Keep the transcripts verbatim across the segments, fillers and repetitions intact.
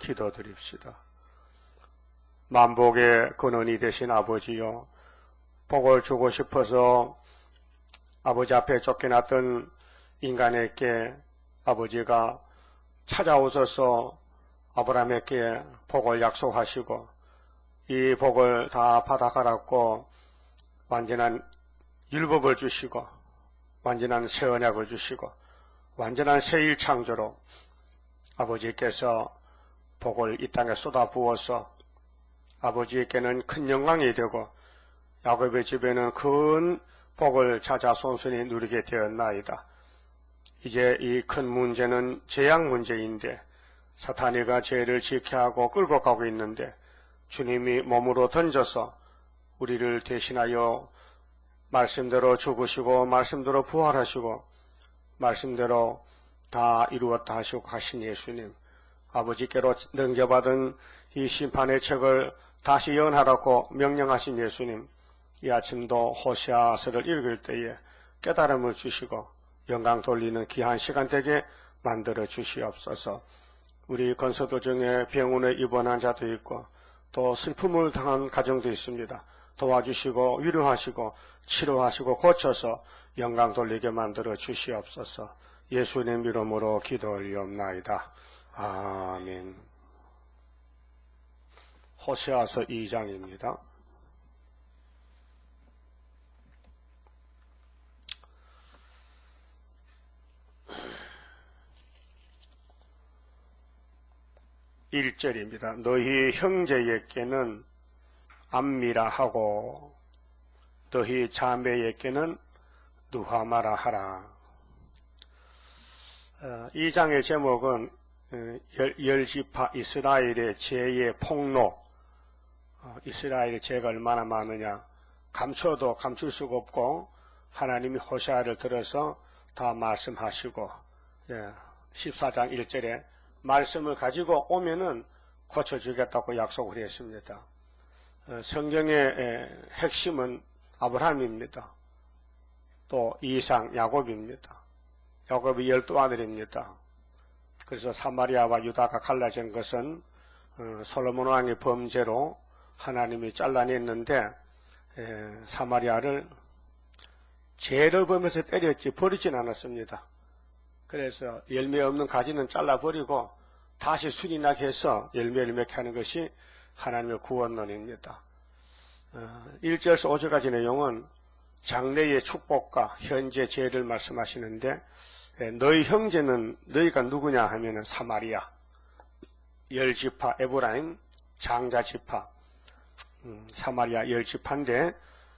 기도드립시다. 만복의 근원이 되신 아버지여, 복을 주고 싶어서 아버지 앞에 쫓겨났던 인간에게 아버지가 찾아오셔서 아브라함에게 복을 약속하시고 이 복을 다 받아가라고 완전한 율법을 주시고 완전한 새 언약을 주시고 완전한 새 일창조로 아버지께서 복을 이 땅에 쏟아 부어서 아버지에게는 큰 영광이 되고 야곱의 집에는 큰 복을 찾아 손순이 누리게 되었나이다. 이제 이 큰 문제는 재앙 문제인데 사탄이가 죄를 지게 하고 끌고 가고 있는데 주님이 몸으로 던져서 우리를 대신하여 말씀대로 죽으시고 말씀대로 부활하시고 말씀대로 다 이루었다 하시고 가신 예수님, 아버지께로 넘겨받은 이 심판의 책을 다시 연하라고 명령하신 예수님, 이 아침도 호세아서를 읽을 때에 깨달음을 주시고 영광 돌리는 귀한 시간 되게 만들어 주시옵소서. 우리 건서도 중에 병원에 입원한 자도 있고 또 슬픔을 당한 가정도 있습니다. 도와주시고 위로하시고 치료하시고 고쳐서 영광 돌리게 만들어 주시옵소서. 예수님 이름으로 기도 올리옵나이다. 아멘. 호세아서 이 장입니다. 일 절입니다. 너희 형제에게는 암미라 하고 너희 자매에게는 누하마라 하라. 이 장의 제목은 열지파 이스라엘의 죄의 폭로, 이스라엘의 죄가 얼마나 많으냐 감춰도 감출 수가 없고 하나님이 호세아를 들어서 다 말씀하시고 십사 장 일 절에 말씀을 가지고 오면은 고쳐주겠다고 약속을 했습니다. 성경의 핵심은 아브라함입니다. 또 이상 야곱입니다. 야곱이 열두 아들입니다. 그래서 사마리아와 유다가 갈라진 것은 솔로몬 왕의 범죄로 하나님이 잘라냈는데 사마리아를 죄를 범해서 때렸지 버리진 않았습니다. 그래서 열매 없는 가지는 잘라버리고 다시 순이 나게 해서 열매를 맺게 하는 것이 하나님의 구원론입니다. 일 절에서 오 절까지 내용은 장래의 축복과 현재 죄를 말씀하시는데 너희 형제는 너희가 누구냐 하면은 사마리아, 열지파, 에브라임, 장자지파, 음, 사마리아 열지파인데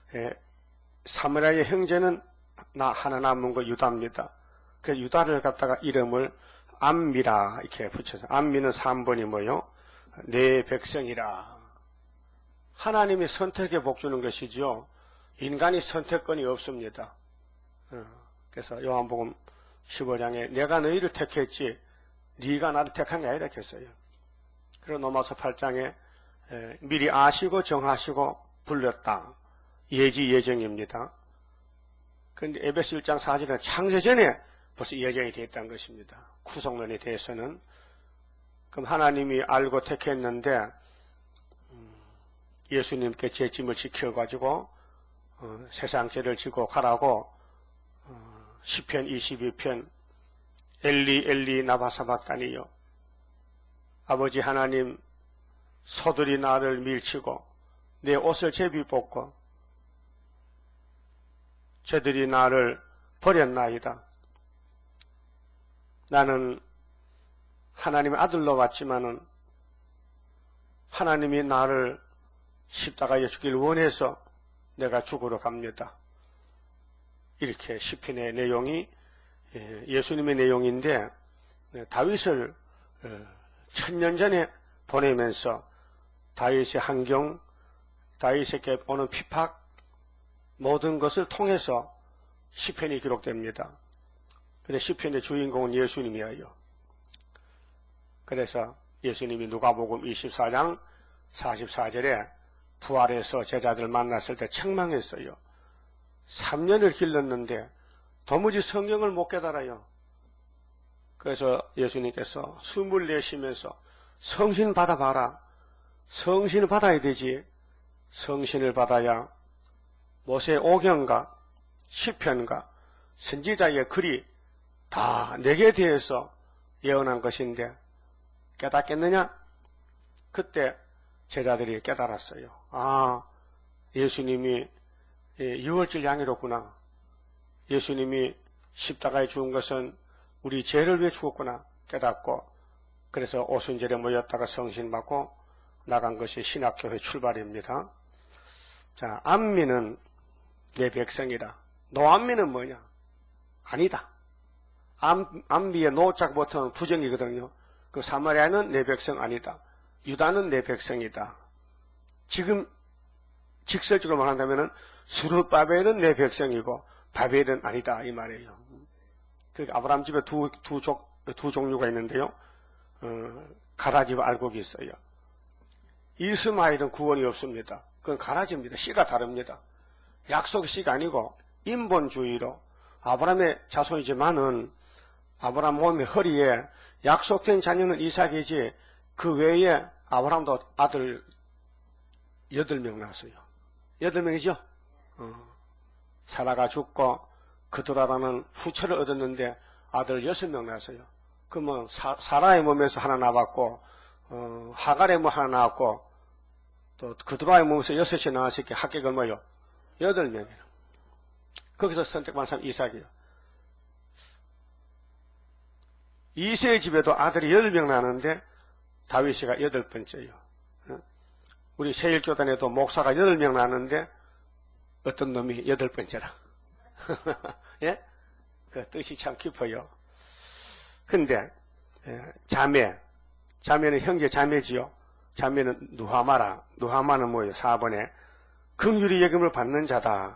사마리아의 형제는 나 하나 남은 거 유다입니다. 그 유다를 갖다가 이름을 암미라 이렇게 붙여서 암미는 삼 번이 뭐요? 내 백성이라. 하나님이 선택에 복 주는 것이죠. 인간이 선택권이 없습니다. 그래서 요한복음 십오 장에 내가 너희를 택했지 네가 나를 택한 게 아니라 했어요. 그리고 로마서 팔 장에 미리 아시고 정하시고 불렀다. 예지 예정입니다. 그런데 에베소 일 장 사 절에 창세전에 벌써 예정이 되어 있다는 것입니다. 구속론에 대해서는. 그럼 하나님이 알고 택했는데 예수님께 제 짐을 지켜가지고 어, 세상 죄를 지고 가라고 어, 시편 이십이 편 엘리 엘리 나바사박다니요 아버지 하나님 소들이 나를 밀치고 내 옷을 제비 뽑고 저들이 나를 버렸나이다. 나는 하나님의 아들로 왔지만은 하나님이 나를 십자가에 죽기를 원해서 내가 죽으러 갑니다. 이렇게 시편의 내용이 예수님의 내용인데 다윗을 천년 전에 보내면서 다윗의 환경, 다윗에게 오는 핍박 모든 것을 통해서 시편이 기록됩니다. 근데 시편의 주인공은 예수님이에요. 그래서 예수님이 누가복음 이십사 장 사십사 절에 부활해서 제자들 만났을 때 책망했어요. 삼 년을 길렀는데 도무지 성경을 못 깨달아요. 그래서 예수님께서 숨을 내쉬면서 성신 받아봐라. 성신을 받아야 되지. 성신을 받아야 모세 오경과 시편과 선지자의 글이 다 내게 대해서 예언한 것인데 깨닫겠느냐? 그때 제자들이 깨달았어요. 아, 예수님이 유월절 양이로구나. 예수님이 십자가에 죽은 것은 우리 죄를 위해 죽었구나 깨닫고, 그래서 오순절에 모였다가 성신 받고 나간 것이 신학교회 출발입니다. 자, 안미는 내 백성이다. 노안미는 뭐냐? 아니다. 안, 안미의 노자부터는 부정이거든요. 그 사마리아는 내 백성 아니다. 유다는 내 백성이다. 지금 직설적으로 말한다면 스룹바벨은 내 백성이고 바벨은 아니다 이 말이에요. 그 아브라함 집에 두, 두, 족, 두 종류가 있는데요. 어, 가라지와 알곡이 있어요. 이스마엘은 구원이 없습니다. 그건 가라지입니다. 씨가 다릅니다. 약속 씨가 아니고 인본주의로 아브라함의 자손이지만은 아브라함 몸의 허리에 약속된 자녀는 이삭이지 그 외에 아브라함도 아들 여덟 명 낳았어요. 여덟 명이죠? 어, 사라가 죽고 그드라라는 후처를 얻었는데 아들 여섯 명 낳았어요. 그러면 사, 사라의 몸에서 하나 나왔고 어, 하갈의 몸 하나 나왔고 또 그드라의 몸에서 여섯이 나왔으니까 합계가 얼마요? 여덟 명이에요. 거기서 선택받은 사람 이삭이요. 이세의 집에도 아들이 여덟 명 나는데 다윗이가 여덟 번째요. 우리 세일교단에도 목사가 여덟 명 나는데 어떤 놈이 여덟 번째라. 예? 그 뜻이 참 깊어요. 근데 자매, 자매는 형제 자매지요. 자매는 누하마라. 누하마는 뭐예요? 사 번에 긍휼이 여김을 받는 자다.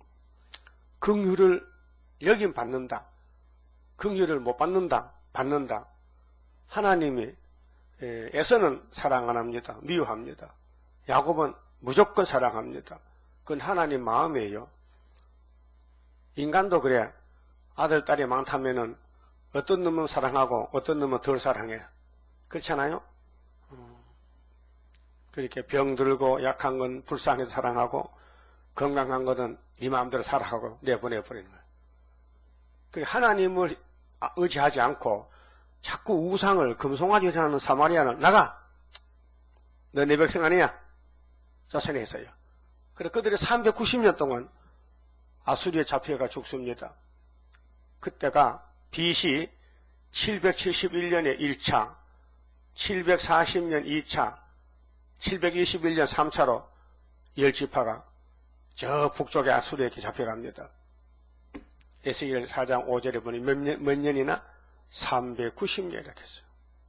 긍휼을 여김 받는다. 긍휼을 못 받는다. 받는다. 하나님이 에서는 사랑 안 합니다. 미워합니다. 야곱은 무조건 사랑합니다. 그건 하나님 마음이에요. 인간도 그래. 아들, 딸이 많다면은 어떤 놈은 사랑하고 어떤 놈은 덜 사랑해. 그렇잖아요? 그렇게 병들고 약한 건 불쌍해서 사랑하고 건강한 것은 네 마음대로 살아가고 내보내버리는 거예요. 그러니까 하나님을 의지하지 않고 자꾸 우상을 금송아지 하는 사마리아는 나가! 너 내 백성 아니야? 쫓아냈어요. 그래 그들이 삼백구십 년 동안 아수리에 잡혀가 죽습니다. 그때가 비씨 칠백칠십일 년에 일 차, 칠백사십 년 이 차, 칠백이십일 년 삼 차로 열 지파가 저 북쪽의 아수리에 이렇게 잡혀갑니다. 에스겔 사 장 오 절에 보니 몇, 년, 몇 년이나? 삼백구십 년이라 했어요.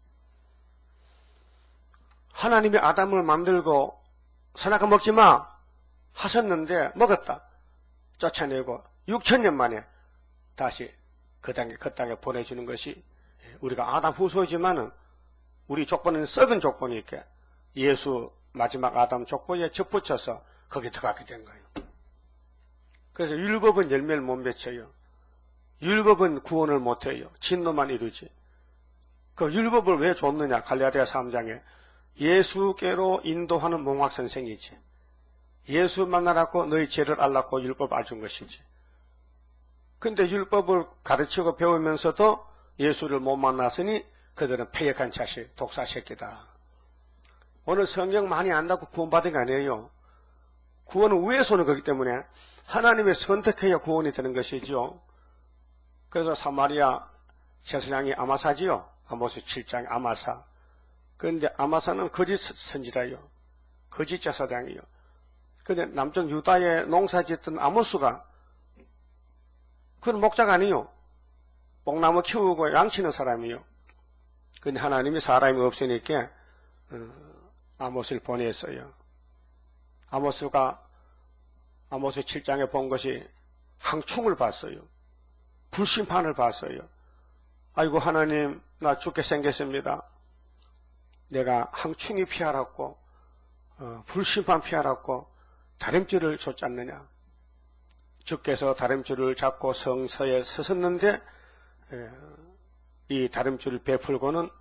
하나님이 아담을 만들고 선악과 먹지 마 하셨는데 먹었다. 쫓아내고 육천 년 만에 다시 그 땅에, 그 땅에 보내주는 것이 우리가 아담 후손이지만은 우리 족보는 썩은 족보니까 예수 마지막 아담 족보에 접붙여서 거기에 들어가게 된 거예요. 그래서 율법은 열매를 못 맺혀요. 율법은 구원을 못해요. 진노만 이루지. 그 율법을 왜 줬느냐? 갈라디아 삼 장에 예수께로 인도하는 몽학선생이지. 예수 만나라고 너희 죄를 알라고 율법 알준 것이지. 근데 율법을 가르치고 배우면서도 예수를 못 만났으니 그들은 패역한 자식, 독사 새끼다. 오늘 성경 많이 안다고 구원받은 게 아니에요. 구원은 위에서 오는 거기 때문에 하나님의 선택해야 구원이 되는 것이죠. 그래서 사마리아 제사장이 아마사지요. 아모스 칠 장 아마사. 그런데 아마사는 거짓 선지자요. 거짓 제사장이요. 그런데 남쪽 유다에 농사짓던 아모스가 그건 목자가 아니요. 뽕나무 키우고 양치는 사람이요. 그런데 하나님이 사람이 없으니까 아모스를 보냈어요. 아모스가 아모스 칠 장에 본 것이 항충을 봤어요. 불심판을 봤어요. 아이고 하나님 나 죽게 생겼습니다. 내가 항충이 피하라고 어, 불심판 피하라고 다림줄을 줬잖느냐. 주께서 다림줄을 잡고 성서에 서섰는데 에, 이 다림줄을 베풀고는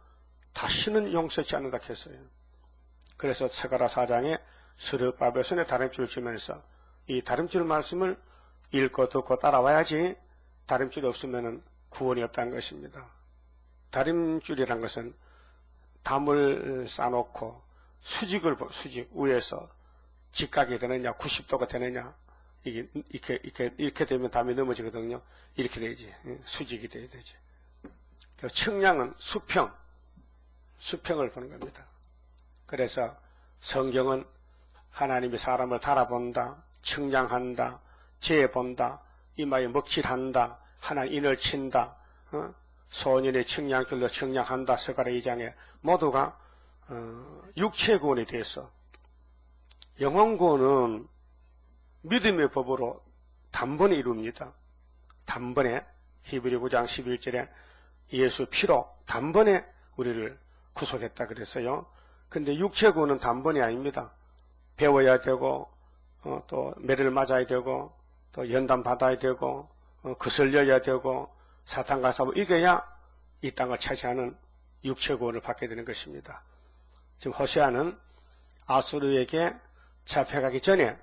다시는 용서치 않는다 했어요. 그래서 스가랴 사 장에 스룹바벨 손에 다림줄을 주면서 이 다림줄 말씀을 읽고 듣고 따라와야지 다림줄이 없으면 구원이 없다는 것입니다. 다림줄이란 것은 담을 쌓아놓고 수직을, 수직 위에서 직각이 되느냐, 구십 도가 되느냐, 이게, 이렇게, 이렇게, 이렇게 되면 담이 넘어지거든요. 이렇게 되지. 수직이 돼야 되지. 측량은 수평, 수평을 보는 겁니다. 그래서 성경은 하나님이 사람을 달아본다, 측량한다, 재본다, 이마에 먹칠한다, 하나님 인을 친다, 어? 소년의 측량줄로 측량한다, 스가랴 이 장에 모두가 어, 육체 구원에 대해서 영혼 구원은 믿음의 법으로 단번에 이룹니다. 단번에 히브리 구 장 십일 절에 예수 피로 단번에 우리를 구속했다 그랬어요. 근데 육체 구원은 단번이 아닙니다. 배워야 되고 어, 또 매를 맞아야 되고 또 연단 받아야 되고 어, 거슬려야 되고 사탄과 싸워 이겨야 이 땅을 차지하는 육체 구원을 받게 되는 것입니다. 지금 호세아는 아수르에게 잡혀가기 전에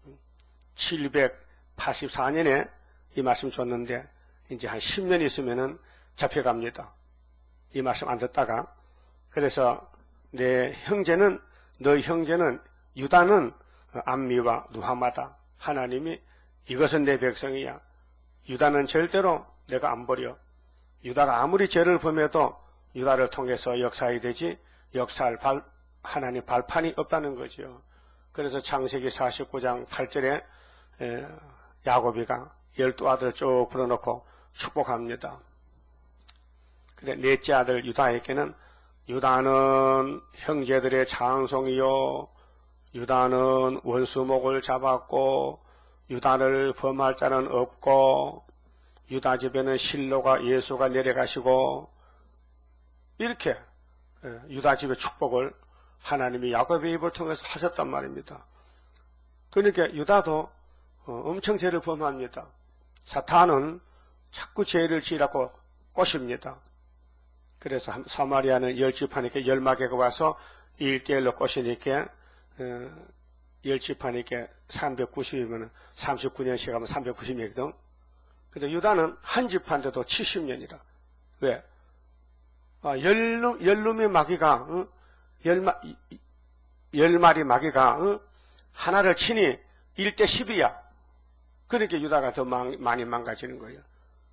칠백팔십사 년에 이 말씀 줬는데 이제 한 십 년 있으면은 잡혀갑니다. 이 말씀 안 듣다가 그래서 내 형제는 너희 형제는 유다는 암미와 누하마다 하나님이 이것은 내 백성이야. 유다는 절대로 내가 안 버려. 유다가 아무리 죄를 범해도 유다를 통해서 역사해야 되지 역사할 발, 하나님 발판이 없다는 거죠. 그래서 창세기 사십구 장 팔 절에 에, 야곱이가 열두 아들 쭉 불어놓고 축복합니다. 그래 넷째 아들 유다에게는 유다는 형제들의 장송이요 유다는 원수목을 잡았고 유다를 범할 자는 없고 유다 집에는 실로가 예수가 내려가시고 이렇게 유다 집의 축복을 하나님이 야곱의 입을 통해서 하셨단 말입니다. 그러니까 유다도 엄청 죄를 범합니다. 사탄은 자꾸 죄를 지으라고 꼬십니다. 그래서 사마리아는 열 지파니까 열마개가 와서 일대일로 꼬시니까 열 지파니까 삼백구십이면 삼십구 년씩 하면 삼백구십 년이거든. 근데 유다는 한 지파인데도 칠십 년이라. 왜? 아, 열lum, 열lum의 마귀가, 어? 열마, 열 마리 마귀가, 어? 하나를 치니 일 대 십이야. 그러니까 유다가 더 망, 많이 망가지는 거예요.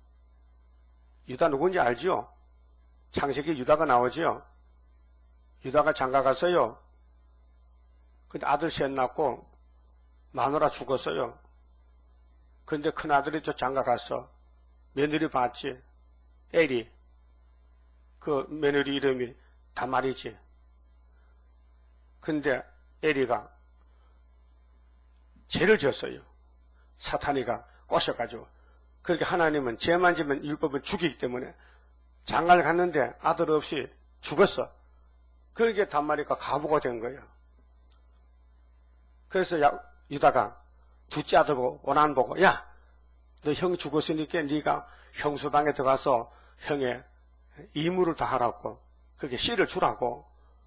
유다 누군지 알지요? 창세기 유다가 나오지요? 유다가 장가 갔어요. 근데 아들 셋 낳고 마누라 죽었어요. 근데 큰아들이 저 장가 갔어. 며느리 봤지? 에리. 그 며느리 이름이 다말이지. 근데 에리가 죄를 졌어요. 사탄이가 꼬셔가지고. 그렇게 하나님은 죄만 지면 율법은 죽이기 때문에 장가를 갔는데 아들 없이 죽었어. 그렇게 다말이가 가부가 된 거예요. 그래서 야, 유다가 둘째 아들 보고 원한 보고 야, 너 형 죽었으니까 네가 형수방에 들어가서 형의 이물을 다 하라고 그렇게 씨를 주라고.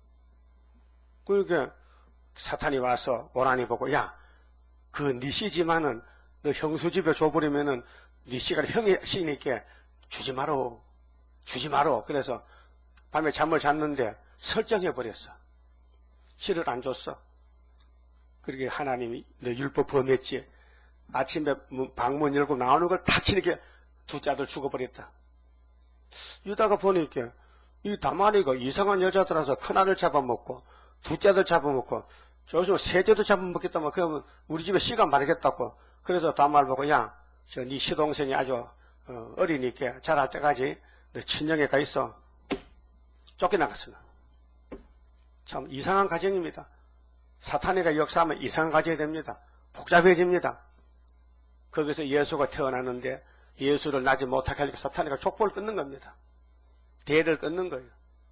그렇게 사탄이 와서 원한이 보고 야, 그 네 씨지만은 너 형수 집에 줘버리면은 네 씨가 형의 씨니까 주지 마라. 주지 마라. 그래서 밤에 잠을 잤는데 설정해버렸어. 씨를 안 줬어. 그렇게 하나님이 너 율법 범했지. 아침에 방문 열고 나오는 걸 다 치니까 둘째 아들 죽어버렸다. 유다가 보니까 이 다말이가 이상한 여자들아서 큰아들 잡아먹고 둘째 아들 잡아먹고 저기서 셋째도 잡아먹겠다면 그러면 우리 집에 씨가 마르겠다고. 그래서 다말 보고 야, 저 네 시동생이 아주 어리니까 자랄 때까지 너 친정에 가 있어. 쫓겨나갔어. 참 이상한 가정입니다. 사탄이가 역사하면 이상한 가정이 됩니다. 복잡해집니다. 거기서 예수가 태어났는데 예수를 낳지 못하게 하려고 사탄이가 족보를 끊는 겁니다. 대를 끊는 거예요.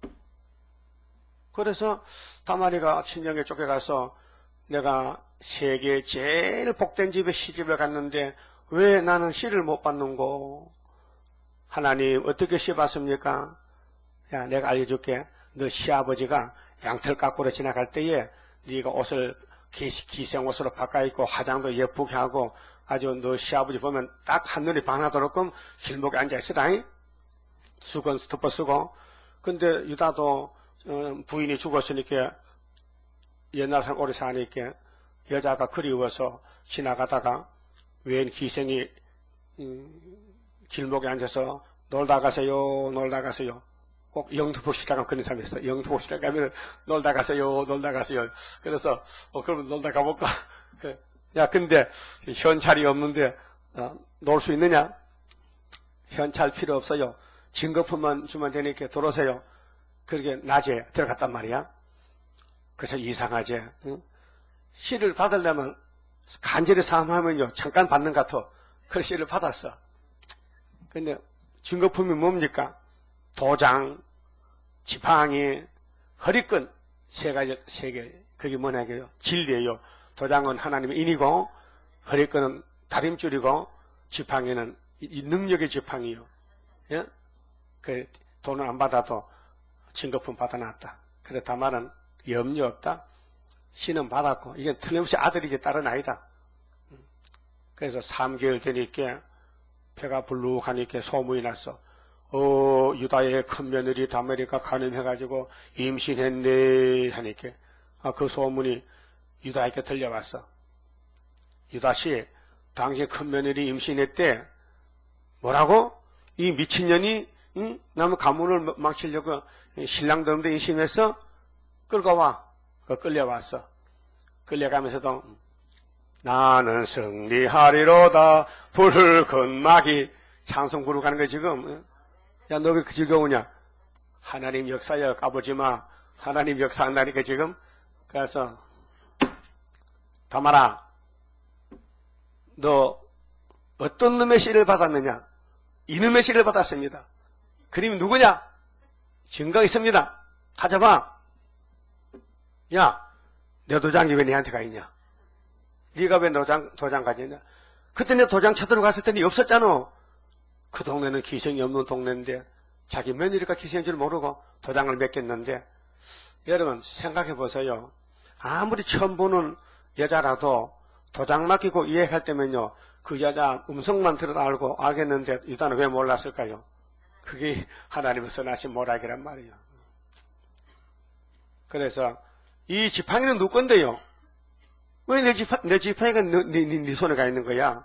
그래서 다말이가 친정에 쫓겨가서 내가 세계 제일 복된 집에 시집을 갔는데 왜 나는 씨를 못 받는고? 하나님 어떻게 씨 받습니까? 야, 내가 알려줄게. 너 시아버지가 양털 깎으러 지나갈 때에 네가 옷을 기생 옷으로 바꿔 입고 화장도 예쁘게 하고 아주 너 시아버지 보면 딱 한눈에 반하도록끔 길목에 앉아 있으라잉. 수건 덮어 쓰고. 근데 유다도 어, 부인이 죽었으니까 옛날 사람 오래 사니까 여자가 그리워서 지나가다가 웬 기생이 음, 길목에 앉아서 놀다 가세요, 놀다 가세요. 꼭 영등포 시장 그런 사람이 있어. 영등포 시장 가면 놀다 가세요, 놀다 가세요. 그래서 어, 그러면 놀다 가볼까? 야, 근데 현찰이 없는데 어, 놀 수 있느냐? 현찰 필요 없어요. 증거품만 주면 되니까 들어오세요. 그렇게 낮에 들어갔단 말이야. 그래서 이상하지. 응? 시를 받으려면 간절히 사함하면요 잠깐 받는 것 같아. 그래서 시를 받았어. 근데 증거품이 뭡니까? 도장, 지팡이, 허리끈 세 가지, 세 개. 그게 뭐냐고요? 진리예요. 도장은 하나님의 인이고, 허리끈은 다림줄이고, 지팡이는 이 능력의 지팡이요. 예? 그 돈을 안 받아도 증거품 받아놨다. 그래 다만은 염려 없다. 신은 받았고, 이게 틀림없이 아들이지 딸은 아니다. 그래서 삼 개월 되니까 배가 불룩하니까 소문이 났어. 어, 유다의 큰 며느리 다메리가 간음해가지고 임신했네 하니까 아, 그 소문이 유다에게 들려왔어. 유다씨, 당신 큰 며느리 임신했대. 뭐라고? 이 미친년이 응? 남의 가문을 망치려고 신랑 들은데 임신했어? 끌고 와. 그 끌려왔어. 끌려가면서도 나는 승리하리로다 붉은 막이 찬송 부르고 가는 거 지금. 야, 너 왜 즐거우냐? 하나님 역사여 까보지 마. 하나님 역사한다니까 지금. 그래서 다말아, 너 어떤 놈의 씨를 받았느냐? 이놈의 씨를 받았습니다. 그림이 누구냐? 증거 있습니다. 가져봐. 야, 내 도장이 왜 니한테 가 있냐? 네가 왜 도장, 도장 가지냐? 그때 내 도장 찾으러 갔을 때 니 없었잖아. 그 동네는 기생이 없는 동네인데 자기 며느리가 기생인 줄 모르고 도장을 맡겼는데, 여러분 생각해 보세요. 아무리 처음 보는 여자라도 도장 맡기고 이해할 때면요 그 여자 음성만 들어도 알고 알겠는데 유다는 왜 몰랐을까요? 그게 하나님의 선하신 모락이란 말이에요. 그래서 이 지팡이는 누구 건데요? 왜 내 지팡, 내 지팡이가 네, 네, 네 손에 가 있는 거야?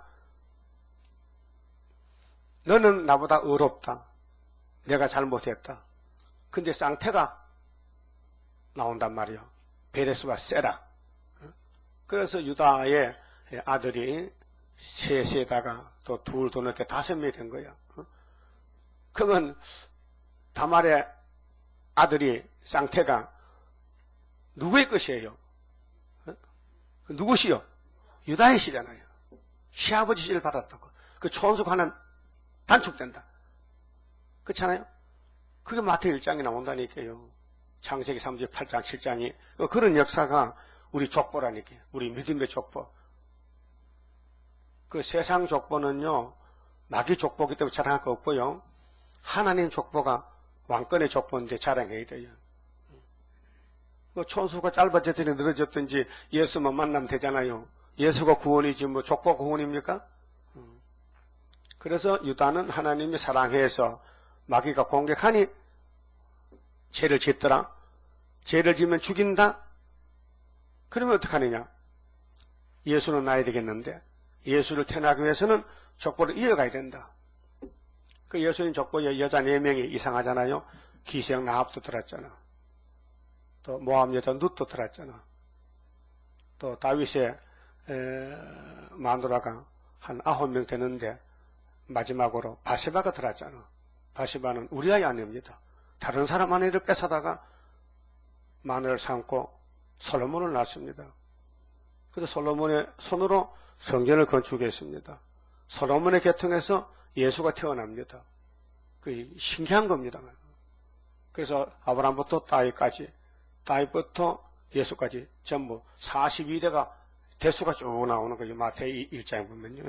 너는 나보다 어렵다. 내가 잘못했다. 근데 쌍태가 나온단 말이요. 베레스와 세라. 그래서 유다의 아들이 셋에다가 또 둘 더 넣게 다섯 명이 된 거야. 그러면 다말의 아들이 쌍태가 누구의 것이에요? 누구시요? 유다의 시잖아요. 시아버지 씨를 받았다고. 그 촌수가 하나는 단축된다. 그렇잖아요? 그게 마태오 일 장에 나온다니까요. 창세기 삼 장, 팔 장, 칠 장이. 그런 역사가 우리 족보라니까요. 우리 믿음의 족보. 그 세상 족보는요, 마귀 족보기 때문에 자랑할 거 없고요. 하나님 족보가 왕권의 족보인데 자랑해야 돼요. 뭐 촌수가 짧아졌든지 늘어졌든지 예수만 만나면 되잖아요. 예수가 구원이지 뭐 족보가 구원입니까? 그래서 유다는 하나님이 사랑해서 마귀가 공격하니 죄를 짓더라. 죄를 지면 죽인다? 그러면 어떡하느냐? 예수는 나야 되겠는데 예수를 태어나기 위해서는 족보를 이어가야 된다. 그 예수님 족보에 여자 네 명이 이상하잖아요. 기생 라합도 들었잖아. 또 모함 여자 룻도 들었잖아. 또 다윗의 에, 마누라가 한 아홉 명 되는데 마지막으로 바세바가 들었잖아. 바세바는 우리아이 아내입니다. 다른 사람 아내를 뺏어다가 마누라를 삼고 솔로몬을 낳습니다. 그래서 솔로몬의 손으로 성전을 건축했습니다. 솔로몬의 계통에서 예수가 태어납니다. 그 신기한 겁니다. 그래서 아브라함부터 다윗까지, 다윗부터 예수까지 전부 사십이 대가 대수가 쭉 나오는 거죠. 마태이 일 장에 보면요.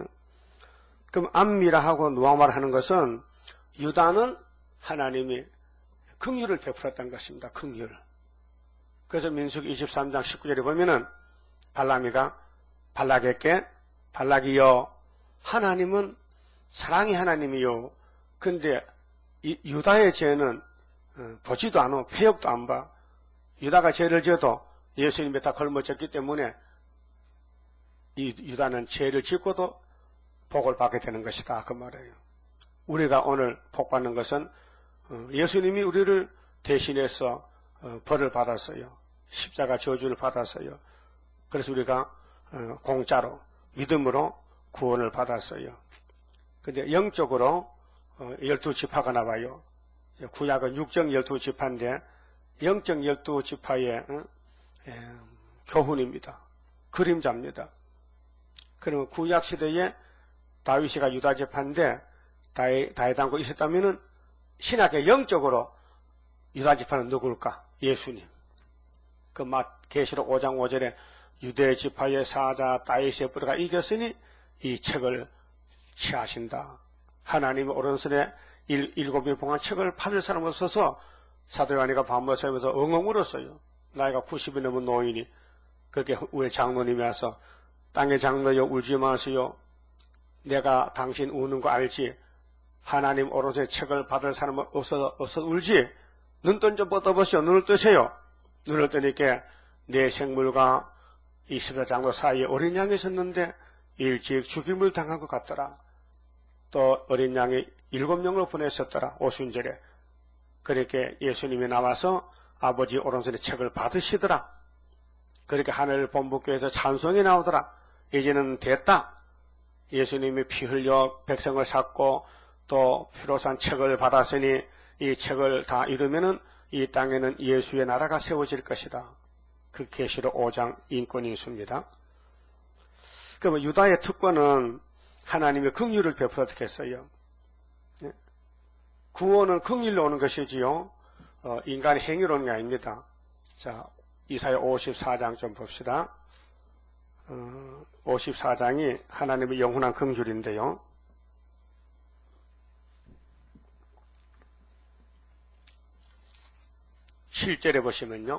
그럼 암미라하고 누아마를 하는 것은 유다는 하나님이 긍휼을 베풀었던 것입니다. 긍휼. 그래서 민수기 이십삼 장 십구 절에 보면은 발람이가 발락에게 발락이여 하나님은 사랑의 하나님이요. 근데 이 유다의 죄는 보지도 않아. 폐역도 안 봐. 유다가 죄를 지어도 예수님에 다 걸머졌기 때문에 이 유다는 죄를 짓고도 복을 받게 되는 것이다. 그 말이에요. 우리가 오늘 복 받는 것은 예수님이 우리를 대신해서 벌을 받았어요. 십자가 저주를 받았어요. 그래서 우리가 공짜로 믿음으로 구원을 받았어요. 근데 영적으로 열두 지파가 나와요. 구약은 육정 열두 지파인데 영적 열두 지파의 교훈입니다. 그림자입니다. 그러면 구약 시대에 다윗이가 유다 지파인데 다윗 않고 있었다면은 신학의 영적으로 유다 지파는 누굴까? 예수님. 그 막 계시록 오 장 오 절에 유대 지파의 사자 다윗의 뿌리가 이겼으니 이 책을 취하신다. 하나님의 오른손에 일, 일곱 명 봉한 책을 받을 사람 없어서 사도 요한이가 밤을 새면서 엉엉 울었어요. 나이가 구십이 넘은 노인이. 그렇게 후에 장로님이 와서 땅의 장로여 울지 마세요. 내가 당신 우는 거 알지? 하나님 오른손에 책을 받을 사람은 없어, 없어 울지? 눈 좀 뻗어보시오. 눈을 뜨세요. 눈을 뜨니까 내 생물과 이 십자장로 사이에 어린 양이 있었는데 일찍 죽임을 당한 것 같더라. 또 어린 양이 일곱 명을 보냈었더라. 오순절에. 그렇게 예수님이 나와서 아버지 오른손에 책을 받으시더라. 그렇게 하늘 본부교에서 찬송이 나오더라. 이제는 됐다. 예수님이 피 흘려 백성을 샀고 또 피로 산 책을 받았으니 이 책을 다 이루면은 이 땅에는 예수의 나라가 세워질 것이다. 그 계시록 오 장 인권인수입니다. 그러면 유다의 특권은 하나님의 긍휼을 베풀어 했어요. 구원은 긍휼로 오는 것이지요. 어, 인간의 행위로 오는 게 아닙니다. 자, 이사야 오십사 장 좀 봅시다. 어, 오십사 장이 하나님의 영원한 긍휼인데요. 칠 절에 보시면요.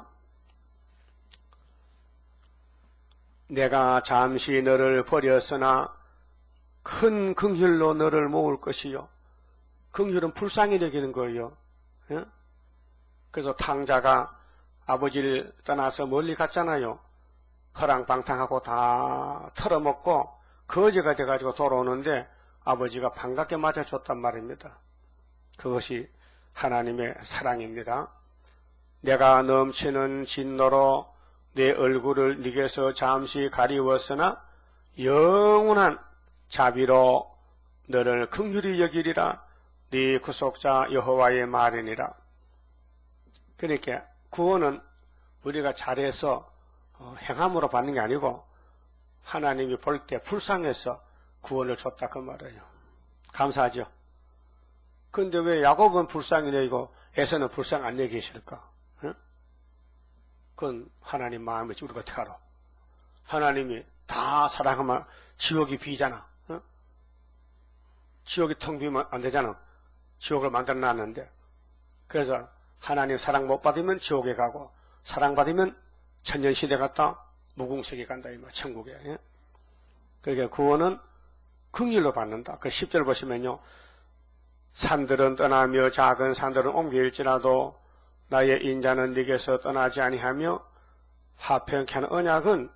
내가 잠시 너를 버렸으나 큰 긍휼로 너를 모을 것이요. 긍휼은 불쌍히 여기는 거예요. 예? 그래서 탕자가 아버지를 떠나서 멀리 갔잖아요. 허랑방탕하고 다 털어먹고 거지가 돼가지고 돌아오는데 아버지가 반갑게 맞아줬단 말입니다. 그것이 하나님의 사랑입니다. 내가 넘치는 진노로 내 얼굴을 네게서 잠시 가리웠으나 영원한 자비로 너를 긍휼히 여기리라. 네 구속자 여호와의 말이니라. 그러니까 구원은 우리가 잘해서 행함으로 받는 게 아니고 하나님이 볼 때 불쌍해서 구원을 줬다 그 말이에요. 감사하죠. 그런데 왜 야곱은 불쌍히 여기고 에서는 불쌍 안 여기실까? 응? 그건 하나님 마음이지 우리가 어떻게 알아? 하나님이 다 사랑하면 지옥이 비잖아. 응? 지옥이 텅 비면 안 되잖아. 지옥을 만들어 놨는데. 그래서 하나님 사랑 못 받으면 지옥에 가고 사랑받으면 천년시대 갔다 무궁세계 간다 이 말 천국에. 예? 그러니까 구원은 긍휼로 받는다. 그 십 절 보시면요. 산들은 떠나며 작은 산들은 옮길지라도 나의 인자는 네게서 떠나지 아니하며 화평케 하는 언약은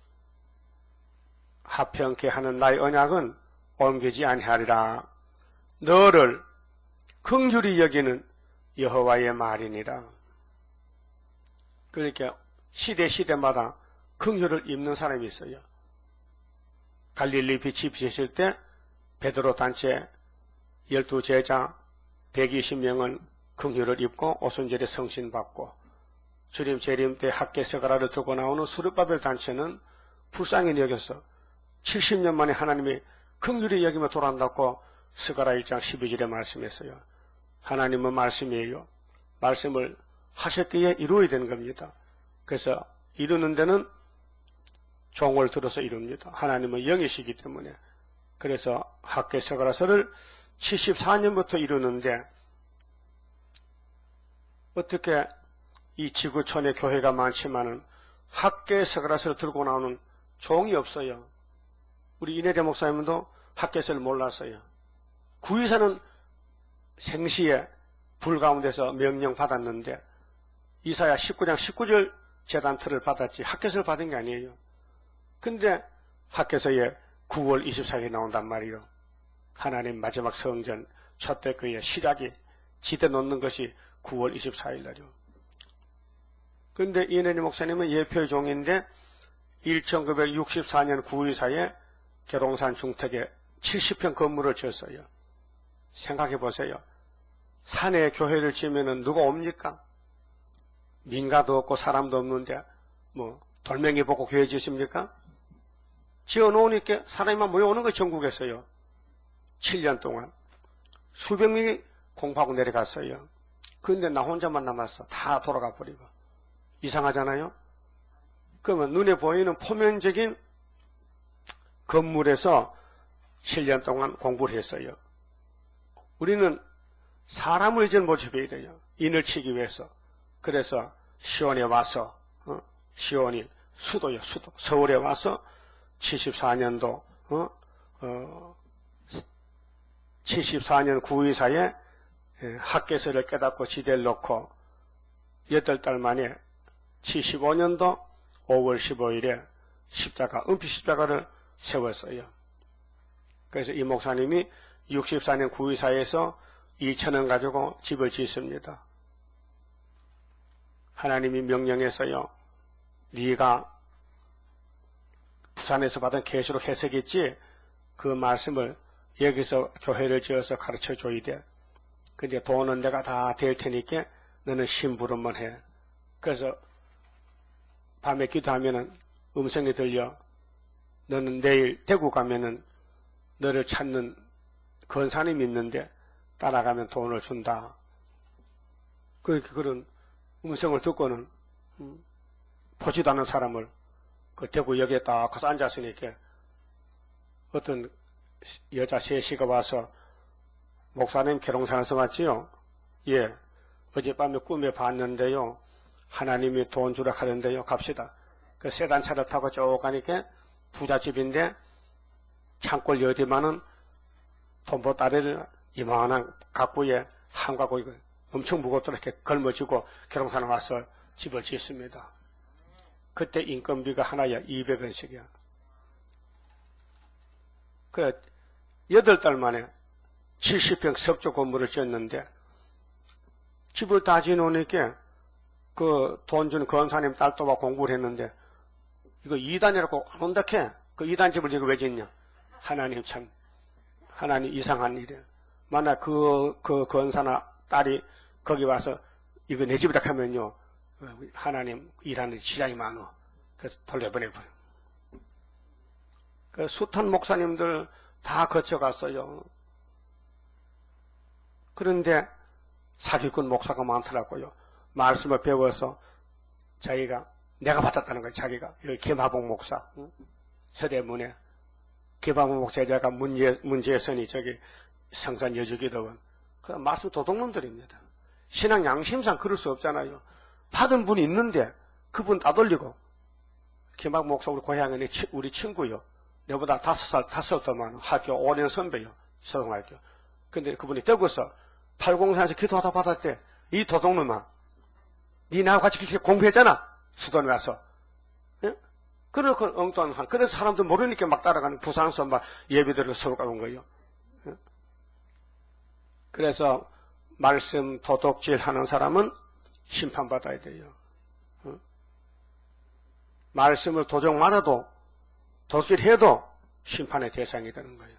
화평케 하는 나의 언약은 옮기지 아니하리라. 너를 긍휼히 여기는 여호와의 말이니라. 그러니까 시대 시대마다 긍휼을 입는 사람이 있어요. 갈릴리 빛이 비쳤을 때 베드로 단체 열두 제자 백이십 명은 긍휼을 입고 오순절에 성신받고 주림 재림 때 학계 서가라를 들고 나오는 수르바벨 단체는 불쌍히 여겨서 칠십 년 만에 하나님이 긍휼히 여기며 돌아온다고 스가랴 일 장 십이 절에 말씀했어요. 하나님은 말씀이에요. 말씀을 하셨기에 이루어야 되는 겁니다. 그래서 이루는 데는 종을 들어서 이룹니다. 하나님은 영이시기 때문에. 그래서 학계 서가라서를 칠십사 년부터 이루는데 어떻게 이 지구촌에 교회가 많지만은 학계 서가라서를 들고 나오는 종이 없어요. 우리 이내대 목사님도 학계서를 몰랐어요. 구의사는 생시에 불 가운데서 명령 받았는데 이사야 십구 장 십구 절 제단틀을 받았지 학계서를 받은 게 아니에요. 근데 학계서에 구월 이십사일에 나온단 말이에요. 하나님 마지막 성전 첫 대교의 시작이 지대 놓는 것이 구월 이십사일 날이요. 그런데 이내리 목사님은 예표의 종인데 천구백육십사년 구의사에 계룡산 중택에 칠십 평 건물을 지었어요. 생각해 보세요. 산에 교회를 지으면 누가 옵니까? 민가도 없고 사람도 없는데 뭐 돌멩이 보고 교회 지습니까? 지어놓으니까 사람이만 모여오는 거예요. 전국에서요. 칠 년 동안 수백 명이 공부하고 내려갔어요. 그런데 나 혼자만 남았어. 다 돌아가 버리고. 이상하잖아요. 그러면 눈에 보이는 표면적인 건물에서 칠 년 동안 공부를 했어요. 우리는 사람을 이제 모집해야 돼요. 인을 치기 위해서. 그래서 시원에 와서 어? 시원이 수도요. 수도. 서울에 와서 칠십사년도 어? 어, 칠십사년 구의사에 학계서를 깨닫고 지대를 놓고 여덟 달 만에 칠십오년도 오월 십오일에 십자가, 은피 십자가를 세웠어요. 그래서 이 목사님이 육십사년 구의사에서 이천원 가지고 집을 짓습니다. 하나님이 명령해서요. 네가 부산에서 받은 계시록 해석했지 그 말씀을 여기서 교회를 지어서 가르쳐 줘야 돼. 근데 돈은 내가 다 댈 테니까 너는 심부름만 해. 그래서 밤에 기도하면은 음성이 들려. 너는 내일 대구 가면은 너를 찾는 권사님이 있는데 따라가면 돈을 준다. 그렇게 그런 음성을 듣고는 음, 보지도 않은 사람을 그 대구역에 딱 가서 앉았으니까 어떤 여자 셋이가 와서 목사님 계룡산에서 왔지요? 예. 어젯밤에 꿈에 봤는데요. 하나님이 돈 주라 하던데요. 갑시다. 그 세단차를 타고 쭉 가니까 부잣집인데 창골 여디만은 돈보따리를 이만한 가구에 한 가구 이거 엄청 무겁더라 이렇게 걸머지고 계룡산에 와서 집을 짓습니다. 그때 인건비가 하나야 이백원씩이야. 그래 여덟 달 만에 칠십 평 석조 건물을 지었는데 집을 다 지어놓으니까 그 돈 준 검사님 딸도와 공부를 했는데 이거 이단이라고 안 온다 캐. 그 이단 집을 이거 왜 짓냐. 하나님 참 하나님 이상한 일이야. 만약 그, 그 건사나 딸이 거기 와서 이거 내 집이다 하면요. 하나님 일하는 데 지장이 많어. 그래서 돌려보내버려. 그 숱한 목사님들 다 거쳐갔어요. 그런데 사기꾼 목사가 많더라고요. 말씀을 배워서 자기가 내가 받았다는 거예요. 자기가 여기 김하봉 목사 응? 서대문에 김하봉 목사자가 문제 문제선이 저기 성산 여주기도원 그 말씀 도둑놈들입니다. 신앙 양심상 그럴 수 없잖아요. 받은 분이 있는데 그분 따돌리고 김하봉 목사 우리 고향에 우리 친구요. 내보다 다섯 살 다섯 살 더 많아. 학교 오 년 선배요. 서동학교. 근데 그분이 떠고서 팔공산에서 기도하다 받았대. 이 도둑놈아. 니 나하고 같이 그렇게 공부했잖아. 수도원에 와서. 예? 그래서 엉뚱한 한. 그래서 사람들 모르니까 막 따라가는 부산서 막 예비들을 서울 가는 거예요. 예? 그래서 말씀 도둑질 하는 사람은 심판받아야 돼요. 예? 말씀을 도적 맞아도 도둑질해도 심판의 대상이 되는 거예요.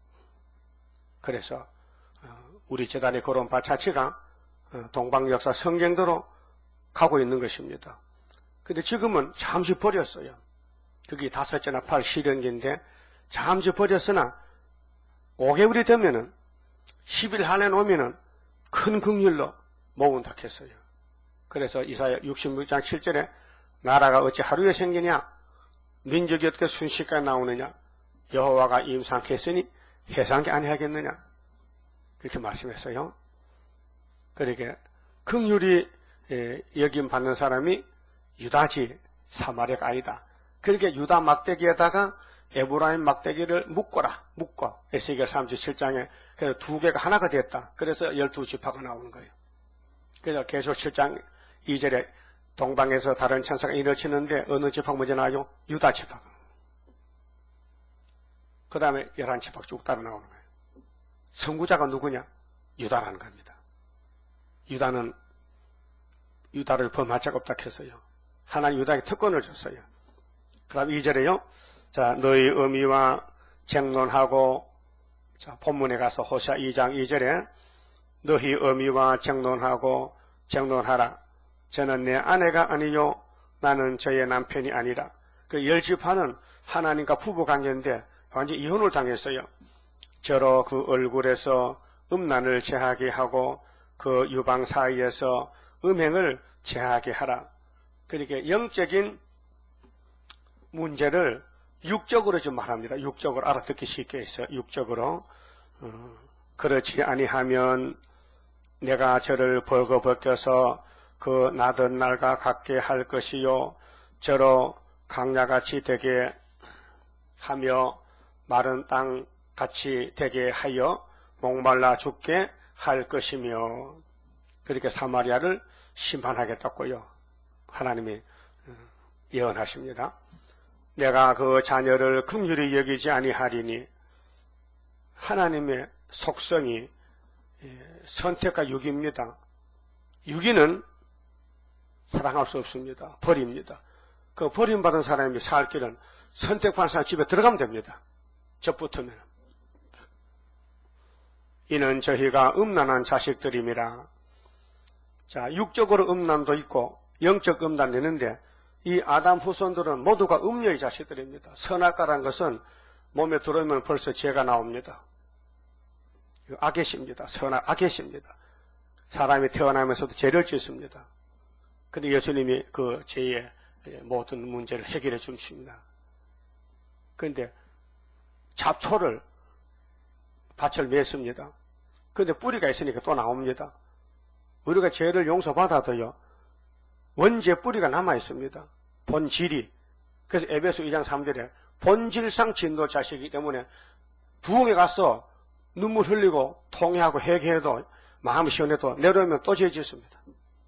그래서 우리 재단의 걸어온 발자취가 동방역사 성경대로 가고 있는 것입니다. 근데 지금은 잠시 버렸어요. 그게 다섯째나 팔 실현기인데 잠시 버렸으나 오 개월이 되면은 십 일 한해 놓으면은 큰 긍휼로 모은다 했어요. 그래서 이사야 육십육 장 칠 절에 나라가 어찌 하루에 생기냐 민족이 어떻게 순식간에 나오느냐 여호와가 임상케 했으니 해상케 아니하겠느냐 그렇게 말씀했어요. 그러게 긍휼이 예, 여김 받는 사람이 유다지 사마리아가 아니다. 그렇게 유다 막대기에다가 에브라임 막대기를 묶어라. 묶어. 에스겔 삼십칠 장에 그래서 두 개가 하나가 됐다. 그래서 열두 지파가 나오는 거예요. 그래서 계속 칠 장 이 절에 동방에서 다른 천사가 인을 치는데 어느 지파가 먼저 나와요? 유다 지파가. 그 다음에 열한 지파가 쭉 따라 나오는 거예요. 선구자가 누구냐? 유다라는 겁니다. 유다는 유다를 범할 자가 없다 했어요. 하나님 유다에게 특권을 줬어요. 그 다음 이 절에요. 자, 너희 의미와 쟁론하고, 자, 본문에 가서 호시아 이 장 이 절에 너희 의미와 쟁론하고 쟁론하라. 저는 내 아내가 아니요 나는 저의 남편이 아니라. 그 열 지파는 하나님과 부부 관계인데 완전 이혼을 당했어요. 저로 그 얼굴에서 음란을 제하게 하고 그 유방 사이에서 음행을 제하게 하라. 그러니까 영적인 문제를 육적으로 좀 말합니다. 육적으로 알아듣기 쉽게 해서 육적으로. 어, 그렇지 아니하면 내가 저를 벌거벗겨서 그 나던 날과 같게 할 것이요 저로 강야같이 되게 하며 마른 땅 같이 되게 하여 목말라 죽게 할 것이며. 그렇게 사마리아를 심판하겠다고요. 하나님이 예언하십니다. 내가 그 자녀를 긍휼히 여기지 아니하리니. 하나님의 속성이 선택과 유기입니다. 유기는 사랑할 수 없습니다. 버립니다. 그 버림받은 사람이 살 길은 선택받은 사람 집에 들어가면 됩니다. 접붙으면. 이는 저희가 음란한 자식들임이라. 자, 육적으로 음란도 있고 영적 음란도 있는데 이 아담 후손들은 모두가 음녀의 자식들입니다. 선악과라는 것은 몸에 들어오면 벌써 죄가 나옵니다. 악의 씨입니다. 선악, 악의 씨입니다. 사람이 태어나면서도 죄를 짓습니다. 근데 예수님이 그 죄의 모든 문제를 해결해 주십니다. 그런데 잡초를 밭을 맺습니다. 그런데 뿌리가 있으니까 또 나옵니다. 우리가 죄를 용서받아도요, 원죄 뿌리가 남아있습니다. 본질이. 그래서 에베소 이 장 삼 절에 본질상 진노 자식이기 때문에 부흥에 가서 눈물 흘리고 통회하고 회개해도 마음 시원해도 내려오면 또 죄 짓습니다.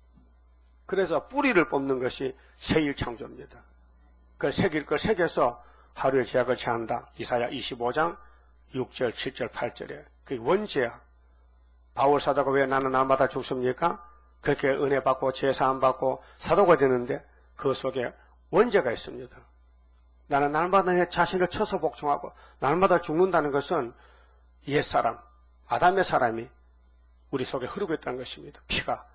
그래서 뿌리를 뽑는 것이 새일 창조입니다. 그 새길 걸 새겨서 하루의 죄악을 제한다. 이사야 이십오 장 육 절, 칠 절, 팔 절에. 그게 원죄야. 바울 사도가 왜 나는 날마다 죽습니까? 그렇게 은혜 받고 제사함 받고 사도가 되는데 그 속에 원죄가 있습니다. 나는 날마다 내 자신을 쳐서 복종하고 날마다 죽는다는 것은 옛사람, 아담의 사람이 우리 속에 흐르고 있다는 것입니다. 피가.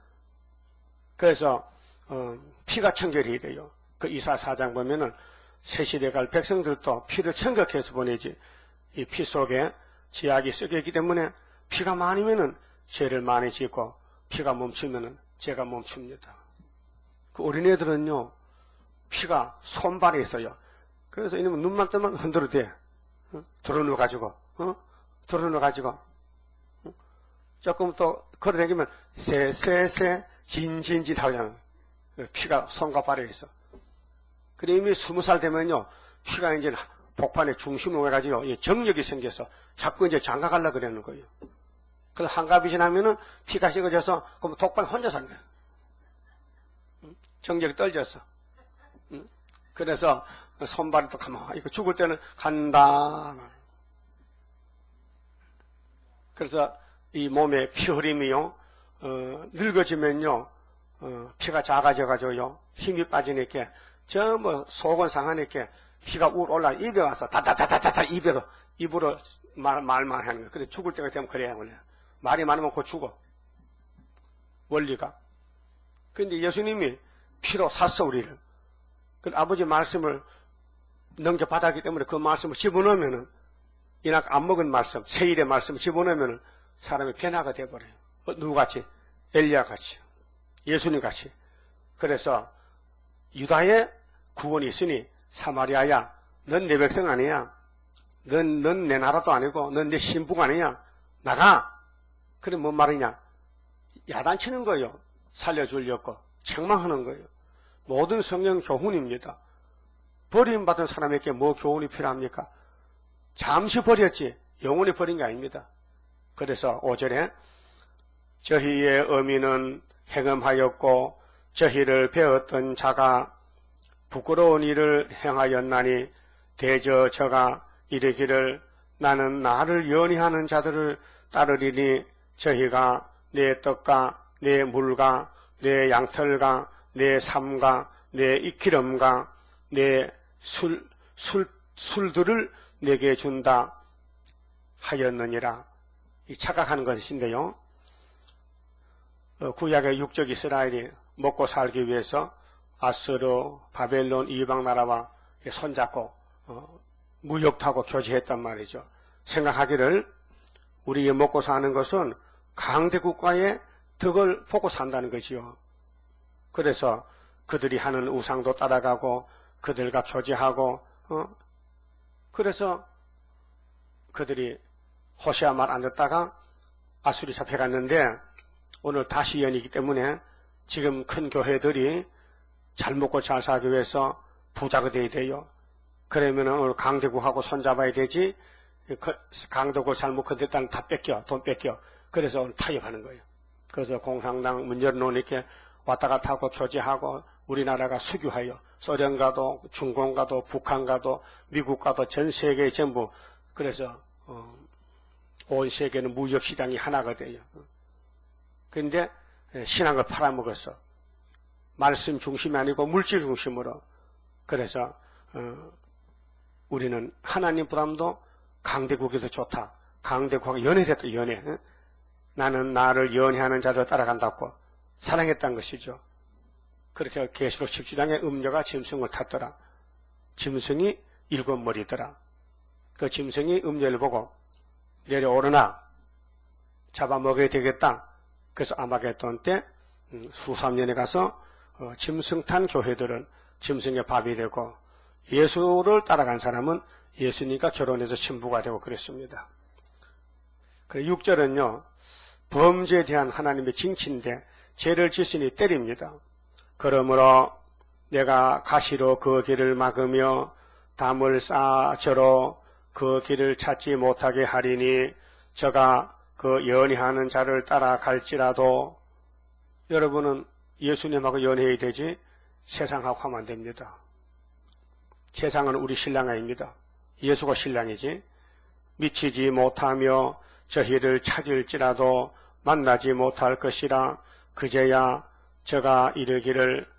그래서 어, 피가 청결이 돼요. 그 이사 사 장 보면은 새 시대 갈 백성들도 피를 청결해서 보내지 이 피 속에 지약이 섞여 있기 때문에 피가 많으면은 죄를 많이 짓고 피가 멈추면은 죄가 멈춥니다. 그 어린애들은요 피가 손발에 있어요. 그래서 이놈은 눈만 뜨면 흔들어 대. 어? 들어누워 가지고, 어? 들어누워 가지고, 어? 조금 또 걸어다니면 새새새 진진진 하잖아. 피가 손과 발에 있어. 그래 이미 스무 살 되면요 피가 이제 복판에 중심으로 해가지고 정력이 생겨서 자꾸 이제 장가 가려고 그러는 거예요. 그래서 한갑이 지나면은 피가 식어져서 그럼 독방에 혼자 산다. 정력이 떨어졌어. 그래서 손발이 또 가만히 있고 죽을 때는 간다. 그래서 이 몸의 피 흐림이요 어, 늙어지면요 어, 피가 작아져가지고요 힘이 빠지니까 저 뭐 속은 상하니까 피가 울 올라 입에 와서 다다다다다다 입에로 입으로 말 말만 하는 거. 그래 죽을 때가 되면 그래야 원래 말이 많으면 곧 죽어. 원리가. 근데 예수님이 피로 샀어 우리를. 그 아버지 말씀을 넘겨받았기 때문에 그 말씀을 집어넣으면은 이낙 안 먹은 말씀, 세일의 말씀을 집어넣으면은 사람이 변화가 돼버려요. 어, 누구같이? 엘리야 같이. 예수님 같이. 그래서 유다의 구원이 있으니 사마리아야, 넌 내 백성 아니야. 넌, 넌 내 나라도 아니고, 넌 내 신부가 아니야. 나가! 그래, 뭔 말이냐? 야단치는 거요. 살려주려고. 책망하는 거예요. 모든 성경 교훈입니다. 버림받은 사람에게 뭐 교훈이 필요합니까? 잠시 버렸지 영원히 버린 게 아닙니다. 그래서 오 절에 저희의 어미는 행음하였고 저희를 배웠던 자가 부끄러운 일을 행하였나니 대저 저가 이르기를 나는 나를 연희하는 자들을 따르리니 저희가 내 떡과 내 물과 내 양털과 내 삶과 내 익기름과 내 술, 술, 술들을 내게 준다 하였느니라. 이 착각하는 것인데요. 어, 구약의 육적 이스라엘이 먹고 살기 위해서 아스르, 바벨론 이방 나라와 손잡고 어, 무역타고 교제했단 말이죠. 생각하기를 우리의 먹고 사는 것은 강대국가의 덕을 보고 산다는 것이요. 그래서 그들이 하는 우상도 따라가고 그들과 교제하고 어? 그래서 그들이 호세아 말 안 듣다가 아수리 잡혀갔는데 오늘 다시 연이기 때문에 지금 큰 교회들이 잘 먹고 잘 살기 위해서 부자가 돼야 돼요. 그러면 오늘 강대국하고 손잡아야 되지. 강대국을 잘못 건드렸다는 다 뺏겨, 돈 뺏겨. 그래서 오늘 타협하는 거예요. 그래서 공산당 문 열어놓으니까 왔다 갔다 하고 교제하고 우리나라가 수교하여 소련과도 중공과도 북한과도 미국과도 전 세계 전부 그래서 어, 온 세계는 무역시장이 하나가 돼요. 그런데 신앙을 팔아먹었어. 말씀 중심이 아니고 물질 중심으로. 그래서 어, 우리는 하나님 부담도 강대국이 더 좋다. 강대국하고 연애했다. 연애. 어? 나는 나를 연애하는 자들 따라간다고 사랑했던 것이죠. 그렇게 계시록 십칠 장에 음녀가 짐승을 탔더라. 짐승이 일곱 머리더라. 그 짐승이 음녀를 보고 내려오르나 잡아먹어야 되겠다. 그래서 아마겟돈 때 수삼년에 가서 짐승 탄 교회들은 짐승의 밥이 되고 예수를 따라간 사람은 예수님과 결혼해서 신부가 되고 그랬습니다. 그래 육 절은요. 범죄에 대한 하나님의 징치인데 죄를 짓으니 때립니다. 그러므로 내가 가시로 그 길을 막으며 담을 쌓아 저로 그 길을 찾지 못하게 하리니 저가 그 연애하는 자를 따라갈지라도 여러분은 예수님하고 연애해야 되지 세상하고 하면 안 됩니다. 세상은 우리 신랑 아닙니다. 예수가 신랑이지. 미치지 못하며 저희를 찾을지라도 만나지 못할 것이라 그제야 저가 이르기를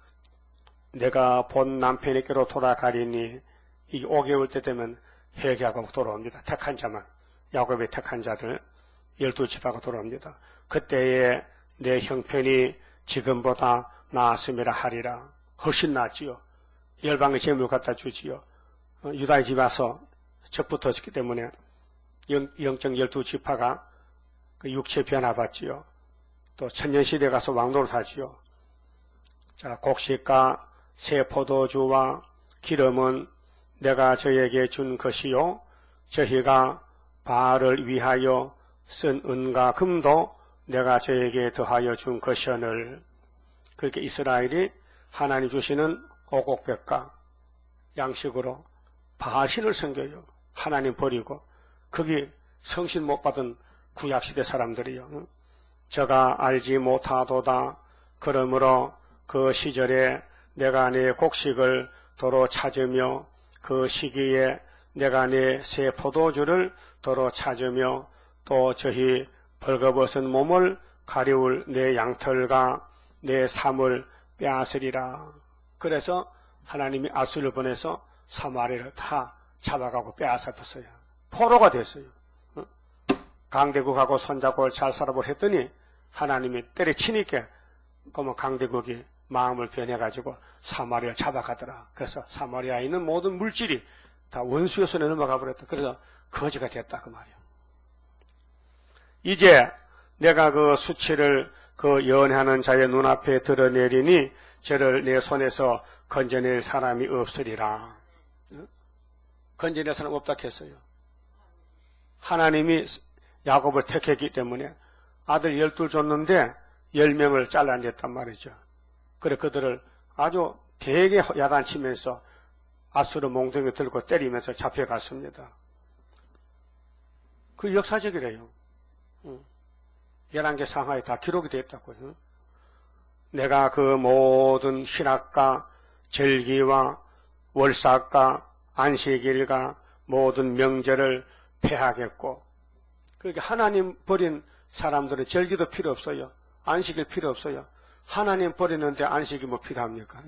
내가 본 남편에게로 돌아가리니 이게 오 개월 때 되면 회개하고 돌아옵니다. 택한 자만 야곱의 택한 자들 열두 지파가 돌아옵니다. 그때에 내 형편이 지금보다 나았음이라 하리라. 훨씬 낫지요. 열방의 재물 갖다 주지요. 유다의 집에 와서 접붙었기 때문에 영, 영적 열두 지파가 그 육체 변화받지요. 또 천년시대 가서 왕노를 하지요. 자, 곡식과 새 포도주와 기름은 내가 저에게 준 것이요. 저희가 바알을 위하여 쓴 은과 금도 내가 저에게 더하여 준 것이오늘. 그렇게 이스라엘이 하나님 주시는 오곡백과 양식으로 바알신을 섬겨요. 하나님 버리고 거기 성신 못 받은 구약시대 사람들이요. 저가 알지 못하도다. 그러므로 그 시절에 내가 내 곡식을 도로 찾으며 그 시기에 내가 내 새 포도주를 도로 찾으며 또 저희 벌거벗은 몸을 가리울 내 양털과 내 삶을 빼앗으리라. 그래서 하나님이 아수를 보내서 사마리아를 다 잡아가고 빼앗았어요. 포로가 됐어요. 강대국하고 손잡고 잘 살아보려 했더니 하나님이 때려치니까 그러면 강대국이 마음을 변해가지고 사마리아를 잡아가더라. 그래서 사마리아에 있는 모든 물질이 다 원수의 손에 넘어가 버렸다. 그래서 거지가 됐다 그 말이야. 이제 내가 그 수치를 그 연애하는 자의 눈앞에 드러내리니 저를 내 손에서 건져낼 사람이 없으리라. 건져낼 사람 없다 했어요. 하나님이 야곱을 택했기 때문에 아들 열둘 줬는데 열 명을 잘라냈단 말이죠. 그래 그들을 아주 되게 야단치면서 아수르 몽둥이 들고 때리면서 잡혀갔습니다. 그 역사적이래요. 열한 개 상하에 다 기록이 되어 있다고요. 내가 그 모든 신학과 절기와 월삭과 안식일과 모든 명절을 폐하겠고, 그러니까 하나님 버린 사람들은 절기도 필요 없어요. 안식일 필요 없어요. 하나님 버리는데 안식이 뭐 필요합니까?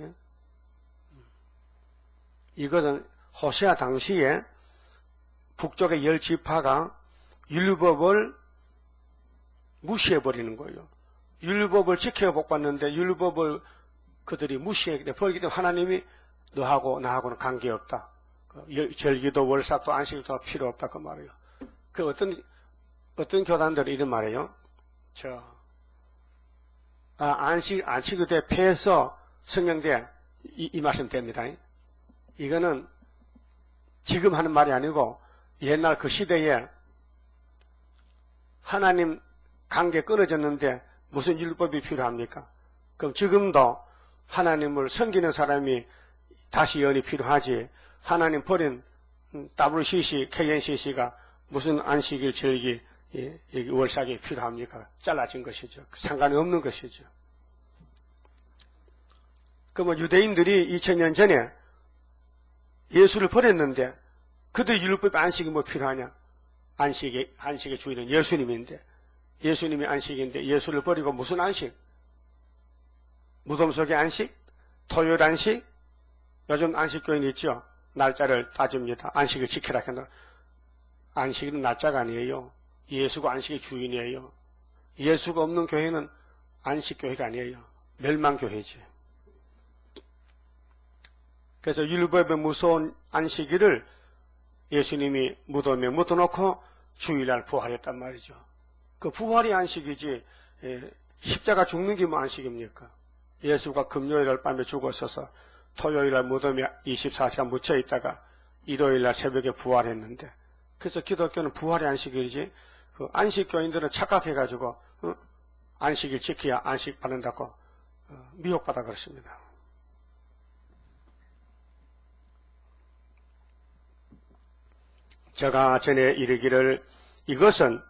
이것은 호세아 당시에 북쪽의 열 지파가 율법을 무시해버리는 거예요. 율법을 지켜 복받는데 율법을 그들이 무시해 버리기 때문에 하나님이 너하고 나하고는 관계없다. 절기도 월삭도 안식일도 필요 없다 그 말이에요. 그 어떤 어떤 교단들이 이런 말이에요. 저 아, 안식 안식일에 폐해서 성경대 이, 이 말씀 됩니다. 이거는 지금 하는 말이 아니고 옛날 그 시대에 하나님 관계 끊어졌는데 무슨 율법이 필요합니까? 그럼 지금도 하나님을 섬기는 사람이 다시 연이 필요하지, 하나님 버린 더블유씨씨, 케이엔씨씨가 무슨 안식일, 절기, 월삭이 필요합니까? 잘라진 것이죠. 상관이 없는 것이죠. 그러면 유대인들이 이천 년 전에 예수를 버렸는데 그들 율법 안식이 뭐 필요하냐? 안식의, 안식의 주인은 예수님인데, 예수님이 안식인데 예수를 버리고 무슨 안식? 무덤 속의 안식? 토요일 안식? 요즘 안식교인 있죠? 날짜를 따집니다. 안식을 지키라 한다. 안식은 날짜가 아니에요. 예수가 안식의 주인이에요. 예수가 없는 교회는 안식교회가 아니에요. 멸망교회지. 그래서 율법의 무서운 안식일을 예수님이 무덤에 묻어놓고 주일날 부활했단 말이죠. 그 부활이 안식이지, 예, 십자가 죽는 게 뭐 안식입니까? 예수가 금요일날 밤에 죽었어서 토요일날 무덤에 이십사 시간 묻혀 있다가 일요일날 새벽에 부활했는데, 그래서 기독교는 부활의 안식일이지, 그 안식교인들은 착각해가지고 어? 안식일 지켜야 안식 받는다고 어, 미혹받아 그렇습니다. 제가 전에 이르기를 이것은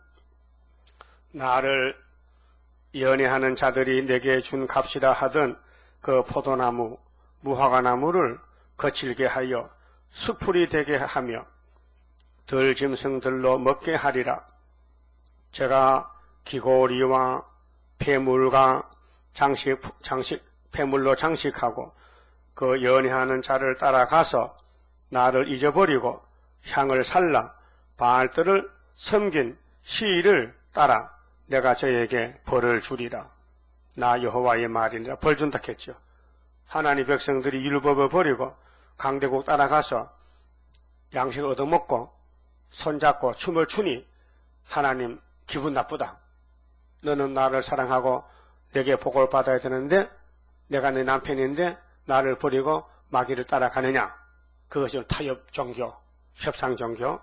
나를 연애하는 자들이 내게 준 값이라 하던 그 포도나무, 무화과나무를 거칠게 하여 수풀이 되게 하며 들 짐승들로 먹게 하리라. 제가 귀고리와 폐물과 장식, 장식, 폐물로 장식하고 그 연애하는 자를 따라가서 나를 잊어버리고 향을 살라 바알들을 섬긴 시일을 따라 내가 저에게 벌을 주리라. 나 여호와의 말이니라. 벌 준다 했죠. 하나님 백성들이 율법을 버리고 강대국 따라가서 양식을 얻어먹고 손잡고 춤을 추니 하나님 기분 나쁘다. 너는 나를 사랑하고 내게 복을 받아야 되는데 내가 내 남편인데 나를 버리고 마귀를 따라가느냐. 그것이 타협 종교, 협상 종교.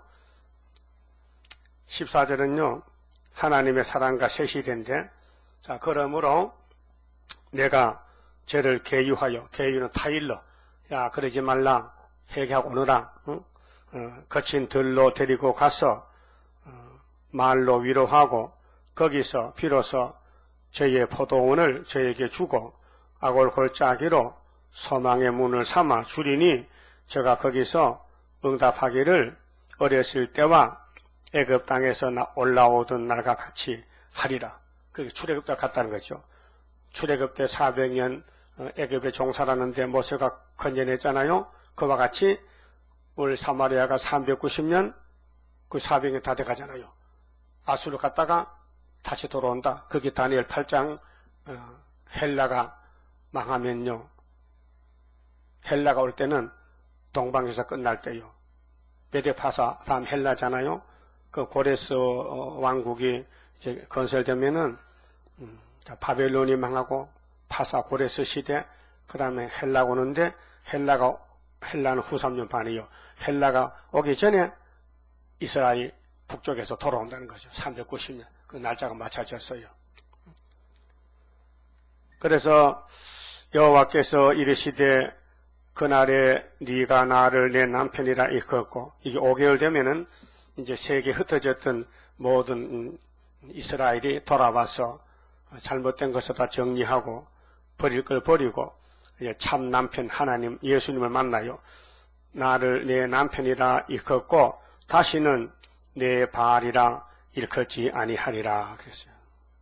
십사 절은요. 하나님의 사랑과 세시된데, 자, 그러므로 내가 죄를 계유하여, 계유는 타일러, 야, 그러지 말라, 회개하고 오너라, 응? 어, 거친 들로 데리고 가서 어, 말로 위로하고 거기서 비로소 저의 포도원을 저에게 주고 아골 골짜기로 소망의 문을 삼아 주리니 제가 거기서 응답하기를 어렸을 때와 애굽 땅에서 올라오던 날과 같이 하리라. 그게 출애굽 때 같다는 거죠. 출애굽 때 사백 년 애굽에 종살하는데 모세가 건져냈잖아요. 그와 같이 올 사마리아가 삼백구십 년, 그 사백 년 다 돼가잖아요. 아수르 갔다가 다시 돌아온다. 그게 다니엘 팔 장 어, 헬라가 망하면요. 헬라가 올 때는 동방에서 끝날 때요. 메데파사 다음 헬라잖아요. 그 고레스 왕국이 이제 건설되면은 음, 바벨론이 망하고 파사 고레스 시대, 그 다음에 헬라가 오는데 헬라가 헬라는 후 삼 년 반이요. 헬라가 오기 전에 이스라엘 북쪽에서 돌아온다는 거죠. 삼백구십 년. 그 날짜가 맞춰졌어요. 그래서 여호와께서 이르시되 그날에 네가 나를 내 남편이라 일컫고, 이게 오 개월 되면은 이제 세계에 흩어졌던 모든 이스라엘이 돌아와서 잘못된 것을 다 정리하고 버릴 걸 버리고 이제 참 남편 하나님 예수님을 만나요. 나를 내 남편이라 일컫고 다시는 내 바알이라 일컫지 아니하리라 그랬어요.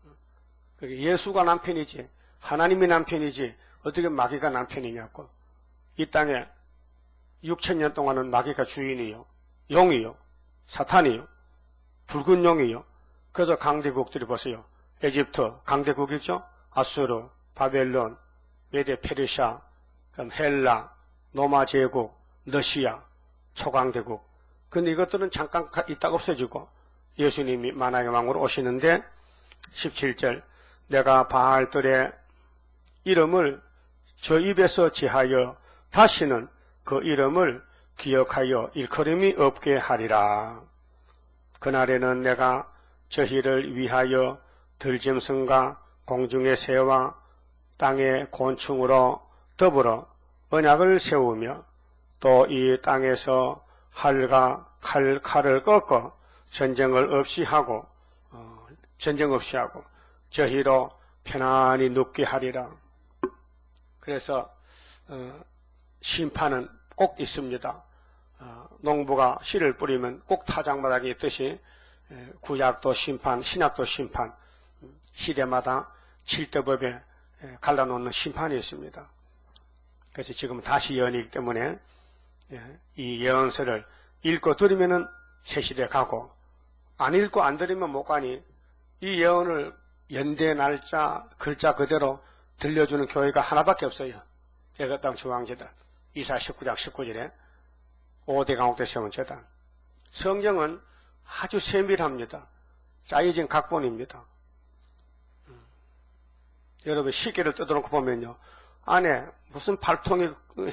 예수가 남편이지 하나님이 남편이지 어떻게 마귀가 남편이냐고. 이 땅에 육천 년 동안은 마귀가 주인이요, 용이요, 사탄이요, 붉은 용이요. 그래서 강대국들이 보세요. 에집트 강대국이죠. 아수르, 바벨론, 메데 페르시아, 그럼 헬라, 로마 제국, 러시아, 초강대국. 근데 이것들은 잠깐 있다가 없어지고 예수님이 만왕의 왕으로 오시는데 십칠 절 내가 바알들의 이름을 저 입에서 지하여 다시는 그 이름을 기억하여 일컬음이 없게 하리라. 그날에는 내가 저희를 위하여 들짐승과 공중의 새와 땅의 곤충으로 더불어 언약을 세우며 또 이 땅에서 활과 칼, 칼을 꺾어 전쟁을 없이 하고 어, 전쟁 없이 하고 저희로 편안히 눕게 하리라. 그래서 어, 심판은 꼭 있습니다. 어, 농부가 씨를 뿌리면 꼭 타작마당이 있듯이 에, 구약도 심판, 신약도 심판, 시대마다 칠대법에 갈라놓는 심판이 있습니다. 그래서 지금 다시 예언이기 때문에 예, 이 예언서를 읽고 들으면은 새 시대 가고 안 읽고 안 들으면 못 가니 이 예언을 연대 날짜 글자 그대로 들려주는 교회가 하나밖에 없어요. 애가땅 중앙재단 이사 십구 장 십구 절에 오대 강옥대 세운 재단. 성경은 아주 세밀합니다. 짜여진 각본입니다. 음. 여러분 시계를 뜯어놓고 보면요 안에 무슨 발통이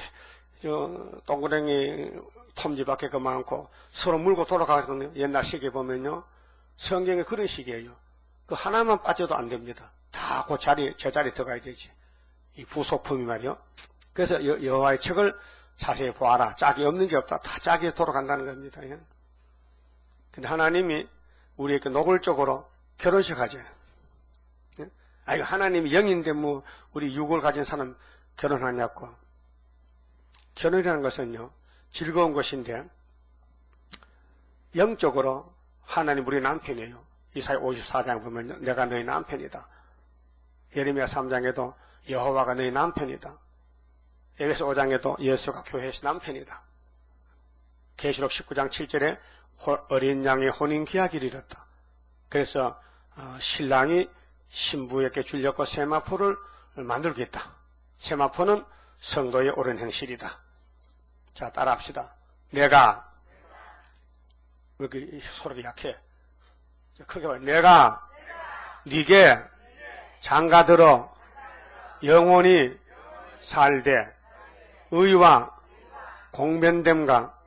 저 동그랑이 톱니바퀴 그 많고 서로 물고 돌아가거든요. 옛날 시계 보면요 성경에 그런 시계예요. 그 하나만 빠져도 안 됩니다. 다 그 자리 제자리 들어가야 되지. 이 부속품이 말이요. 그래서 여, 여호와의 책을 자세히 보아라. 짝이 없는 게 없다. 다 짝이 돌아간다는 겁니다. 예. 근데 하나님이 우리에게 노골적으로 결혼식 하재. 예? 아, 이거 하나님이 영인데 뭐 우리 육을 가진 사람 결혼하냐고. 결혼이라는 것은요 즐거운 것인데 영적으로 하나님 우리 남편이에요. 이사야 오십사 장 보면 내가 너희 남편이다. 예레미야 삼 장에도 여호와가 너희 남편이다. 에베소 오 장에도 예수가 교회에서 남편이다. 계시록 십구 장 칠 절에 어린 양의 혼인 기약을 이뤘다. 그래서 신랑이 신부에게 줄렸고 세마포를 만들겠다. 세마포는 성도의 옳은 행실이다. 자, 따라합시다. 내가 왜 이렇게 소리가 약해? 크게 말. 내가 네게 장가들어 영원히 살되 의와 공변됨과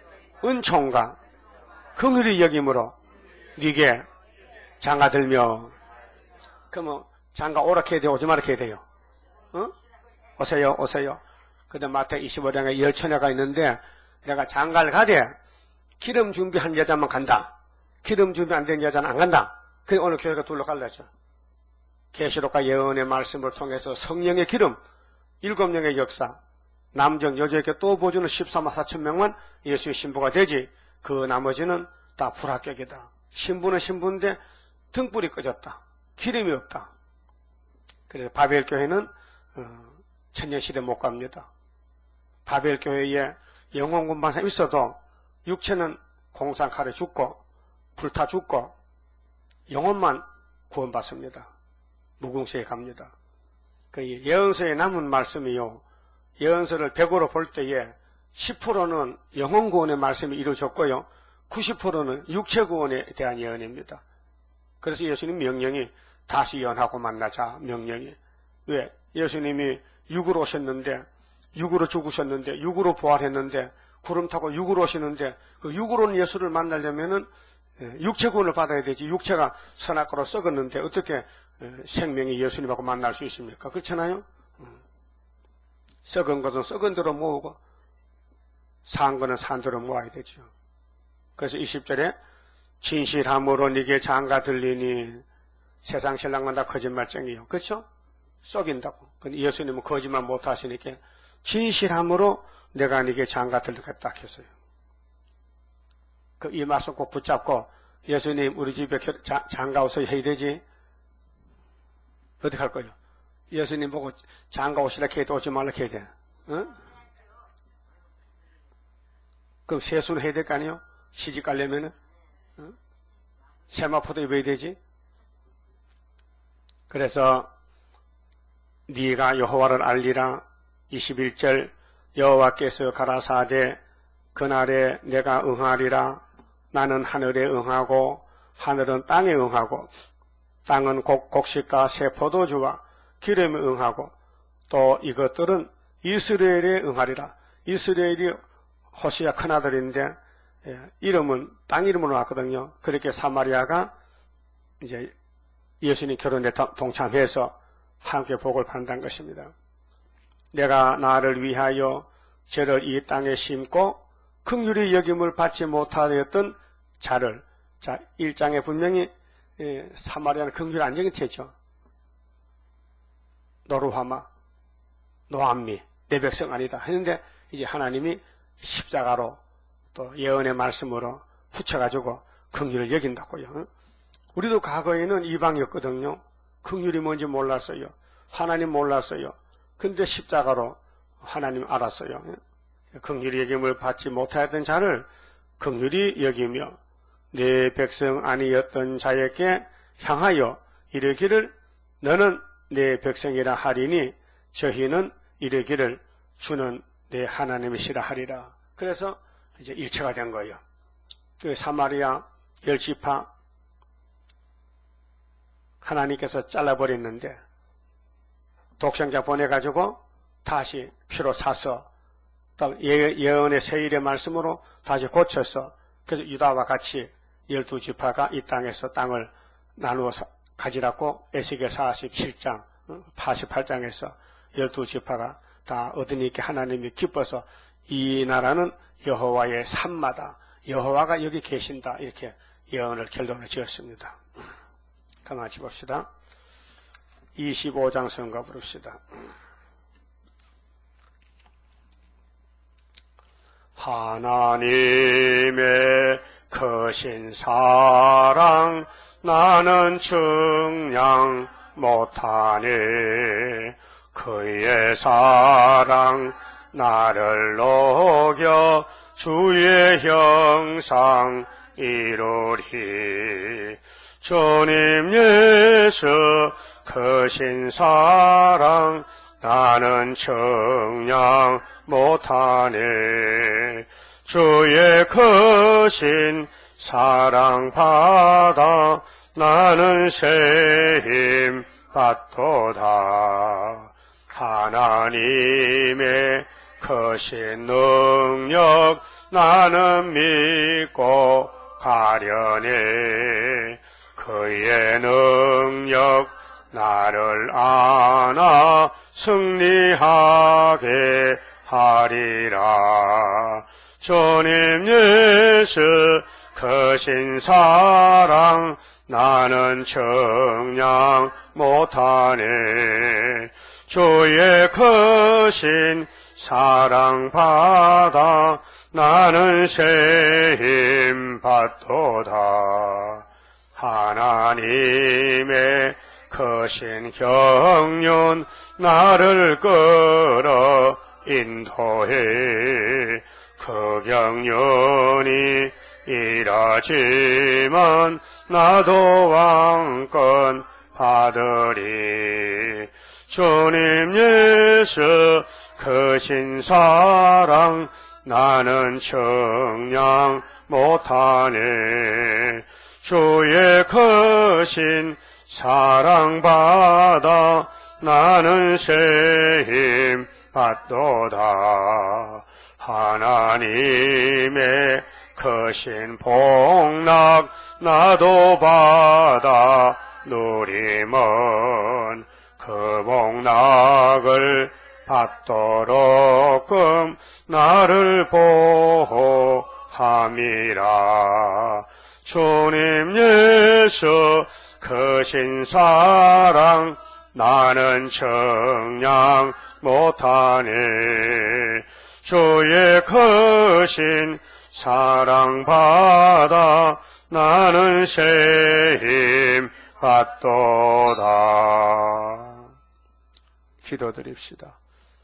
은총과 긍휼히 여김으로 네게 장가들며. 그러면 장가 오락해야 돼요? 오지 말아야 돼요? 어? 오세요, 오세요. 그다음 마태복음 이십오 장에 열 처녀가 있는데 내가 장가를 가되 기름 준비한 여자만 간다. 기름 준비 안 된 여자는 안 간다. 그래서 오늘 교회가 둘로 갈라져. 계시록과 예언의 말씀을 통해서 성령의 기름, 일곱 명의 역사, 남정 여자에게 또 보여주는 십사만 사천 명만 예수의 신부가 되지. 그 나머지는 다 불합격이다. 신부는 신부인데 등불이 꺼졌다. 기름이 없다. 그래서 바벨 교회는 어, 천년시대 못 갑니다. 바벨 교회에 영혼 군방사 있어도 육체는 공산칼에 죽고 불타 죽고 영혼만 구원받습니다. 무궁시에 갑니다. 그 예언서에 남은 말씀이요. 예언서를 백으로 볼 때에 십 퍼센트는 영혼 구원의 말씀이 이루어졌고요. 구십 퍼센트는 육체 구원에 대한 예언입니다. 그래서 예수님 명령이 다시 예언하고 만나자 명령이. 왜? 예수님이 육으로 오셨는데 육으로 죽으셨는데 육으로 부활했는데 구름 타고 육으로 오시는데 그 육으로 온 예수를 만나려면은 육체 구원을 받아야 되지. 육체가 선악과로 썩었는데 어떻게 생명이 예수님하고 만날 수 있습니까? 그렇잖아요. 썩은 것은 썩은 대로 모으고 산 거는 산 대로 모아야 되죠. 그래서 이십 절에 진실함으로 네게 장가 들리니 세상 신랑만 다 거짓말쟁이요. 그렇죠? 썩인다고. 근데 예수님은 거짓말 못 하시니까 진실함으로 내가 네게 장가 들겠다 했어요. 그 이 말씀 꼭 붙잡고 예수님 우리 집에 장가 오서 해야 되지. 어떻게 할 거예요? 예수님 보고 장가 오시라 해도 오지 말라 해야 돼. 어? 그럼 세수는 해야 될 거 아니에요? 시집 가려면은? 어? 세마포도 입어야 되지? 그래서 네가 여호와를 알리라. 이십일 절 여호와께서 가라사대 그날에 내가 응하리라. 나는 하늘에 응하고 하늘은 땅에 응하고 땅은 곡, 곡식과 새 포도주와 기름에 응하고 또 이것들은 이스라엘에 응하리라. 이스라엘이 호시아 큰아들인데 예, 이름은 땅 이름으로 왔거든요. 그렇게 사마리아가 이제 예수님 결혼에 동참해서 함께 복을 받는다는 것입니다. 내가 나를 위하여 저를 이 땅에 심고 긍휼히 여김을 받지 못하였던 자를, 자, 일 장에 분명히 예, 사마리아는 긍휼 안 여긴 채죠. 노루하마, 노암미, 내 백성 아니다 했는데 이제 하나님이 십자가로 또 예언의 말씀으로 붙여가지고 긍휼을 여긴다고요. 우리도 과거에는 이방이었거든요. 긍휼이 뭔지 몰랐어요. 하나님 몰랐어요. 근데 십자가로 하나님 알았어요. 긍휼히 여김을 받지 못하였던 자를 긍휼히 여기며 내 백성 아니었던 자에게 향하여 이르기를 너는 내 백성이라 하리니 저희는 이르기를 주는 내 하나님이시라 하리라. 그래서 이제 일체가 된 거예요. 그 사마리아 열 지파 하나님께서 잘라버렸는데 독생자 보내가지고 다시 피로 사서 또 예언의 세일의 말씀으로 다시 고쳐서 그래서 유다와 같이 열두 지파가 이 땅에서 땅을 나누어 가지라고 에스겔 사십칠 장, 팔십팔 장에서 열두 지파가 다 얻으니까 하나님이 기뻐서 이 나라는 여호와의 산마다 여호와가 여기 계신다 이렇게 예언을 결론을 지었습니다. 가만히 봅시다. 이십오 장 성가 부릅시다. 하나님의 크신 사랑 나는 측량 못하네. 그의 사랑 나를 녹여 주의 형상 이루리. 주님 예수 크신 사랑 나는 측량 못하네. 주의 크신 사랑 받아 나는 새 힘 받도다. 하나님의 크신 능력 나는 믿고 가려네. 그의 능력 나를 안아 승리하게 하리라. 주님 예수 크신 사랑 나는 측량 못하네. 주의 크신 사랑 받아 나는 새 힘 받도다. 하나님의 크신 경륜 나를 끌어 인도해. 그 경륜이 일하지만 나도 왕권 받으리. 주님 예수 크신 사랑 나는 측량 못하네. 주의 크신 사랑 받아 나는 새 힘 받도다. 하나님의 크신 복락 나도 받아 누리면 그 복락을 받도록끔 나를 보호함이라. 주님 예수 크신 사랑 나는 청량 못하네. 주의 크신 사랑 받아 나는 새 힘 받도다. 기도드립시다.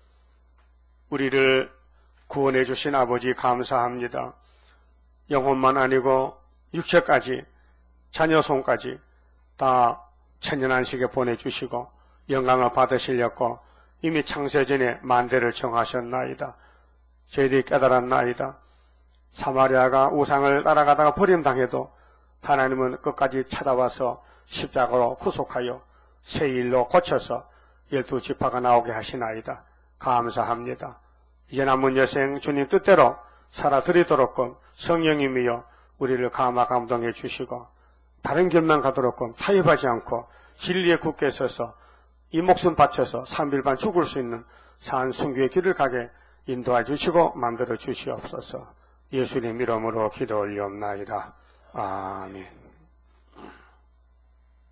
우리를 구원해 주신 아버지 감사합니다. 영혼만 아니고 육체까지 자녀 손까지 다 천년안식에 보내주시고 영광을 받으시려고 이미 창세전에 만대를 정하셨나이다. 저희들이 깨달았나이다. 사마리아가 우상을 따라가다가 버림당해도 하나님은 끝까지 찾아와서 십자가로 구속하여 새 일로 고쳐서 열두 지파가 나오게 하시나이다. 감사합니다. 이제 남은 여생 주님 뜻대로 살아드리도록끔 성령님이여 우리를 감화 감동해 주시고 다른 길만 가도록끔 타협하지 않고 진리에 굳게 서서 이 목숨 바쳐서 삼일반 죽을 수 있는 산 순교의 길을 가게 인도해 주시고 만들어 주시옵소서. 예수님 이름으로 기도 올리옵나이다. 아멘.